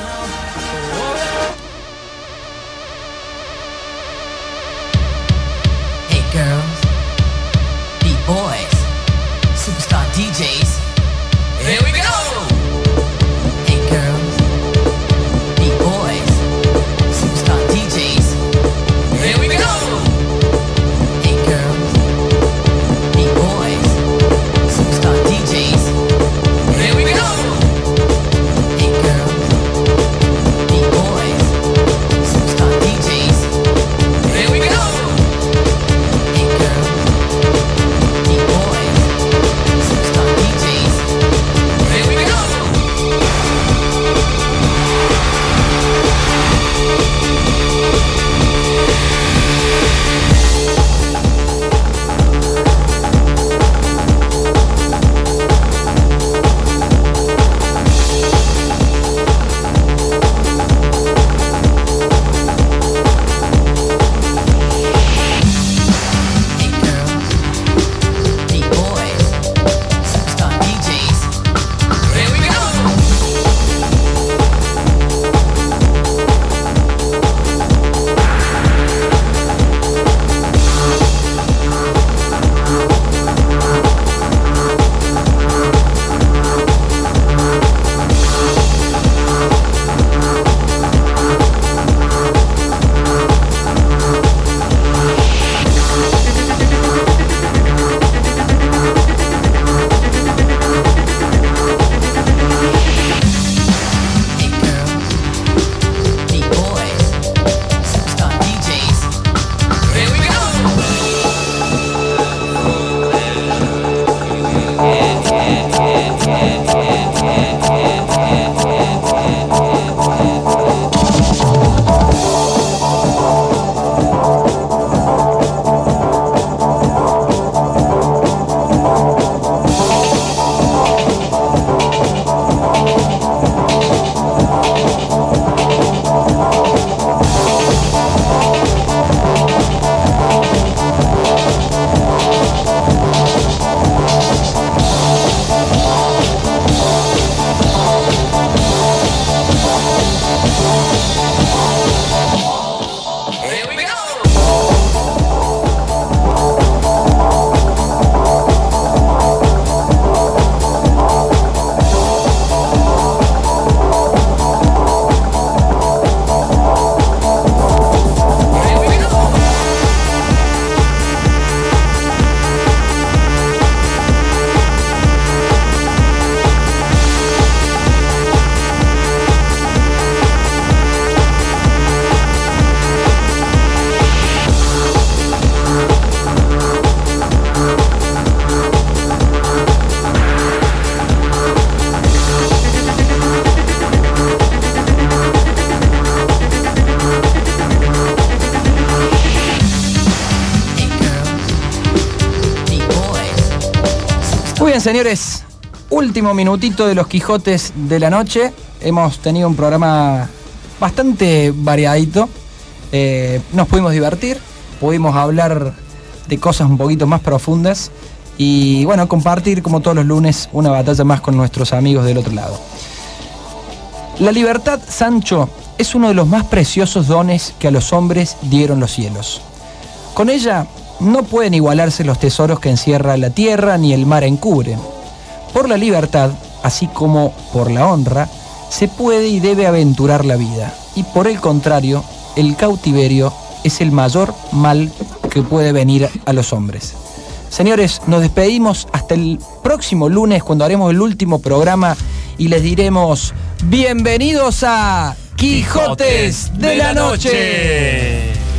Hey girls, beat boys, superstar D Js. Here we go. Hey girls, beat boys, superstar D Js. Here we go. Hey girls, beat boys, superstar D Js. Here we go. Hey girls, beat boys, superstar D Js. Here we go. Muy bien, señores, último minutito de los Quijotes de la Noche. Hemos tenido un programa bastante variadito. Eh, nos pudimos divertir, pudimos hablar de cosas un poquito más profundas y bueno, compartir como todos los lunes una batalla más con nuestros amigos del otro lado. La libertad, Sancho, es uno de los más preciosos dones que a los hombres dieron los cielos. Con ella no pueden igualarse los tesoros que encierra la tierra ni el mar encubre. Por la libertad, así como por la honra, se puede y debe aventurar la vida. Y por el contrario, el cautiverio es el mayor mal que puede venir a los hombres. Señores, nos despedimos hasta el próximo lunes, cuando haremos el último programa y les diremos: bienvenidos a Quijotes de la Noche.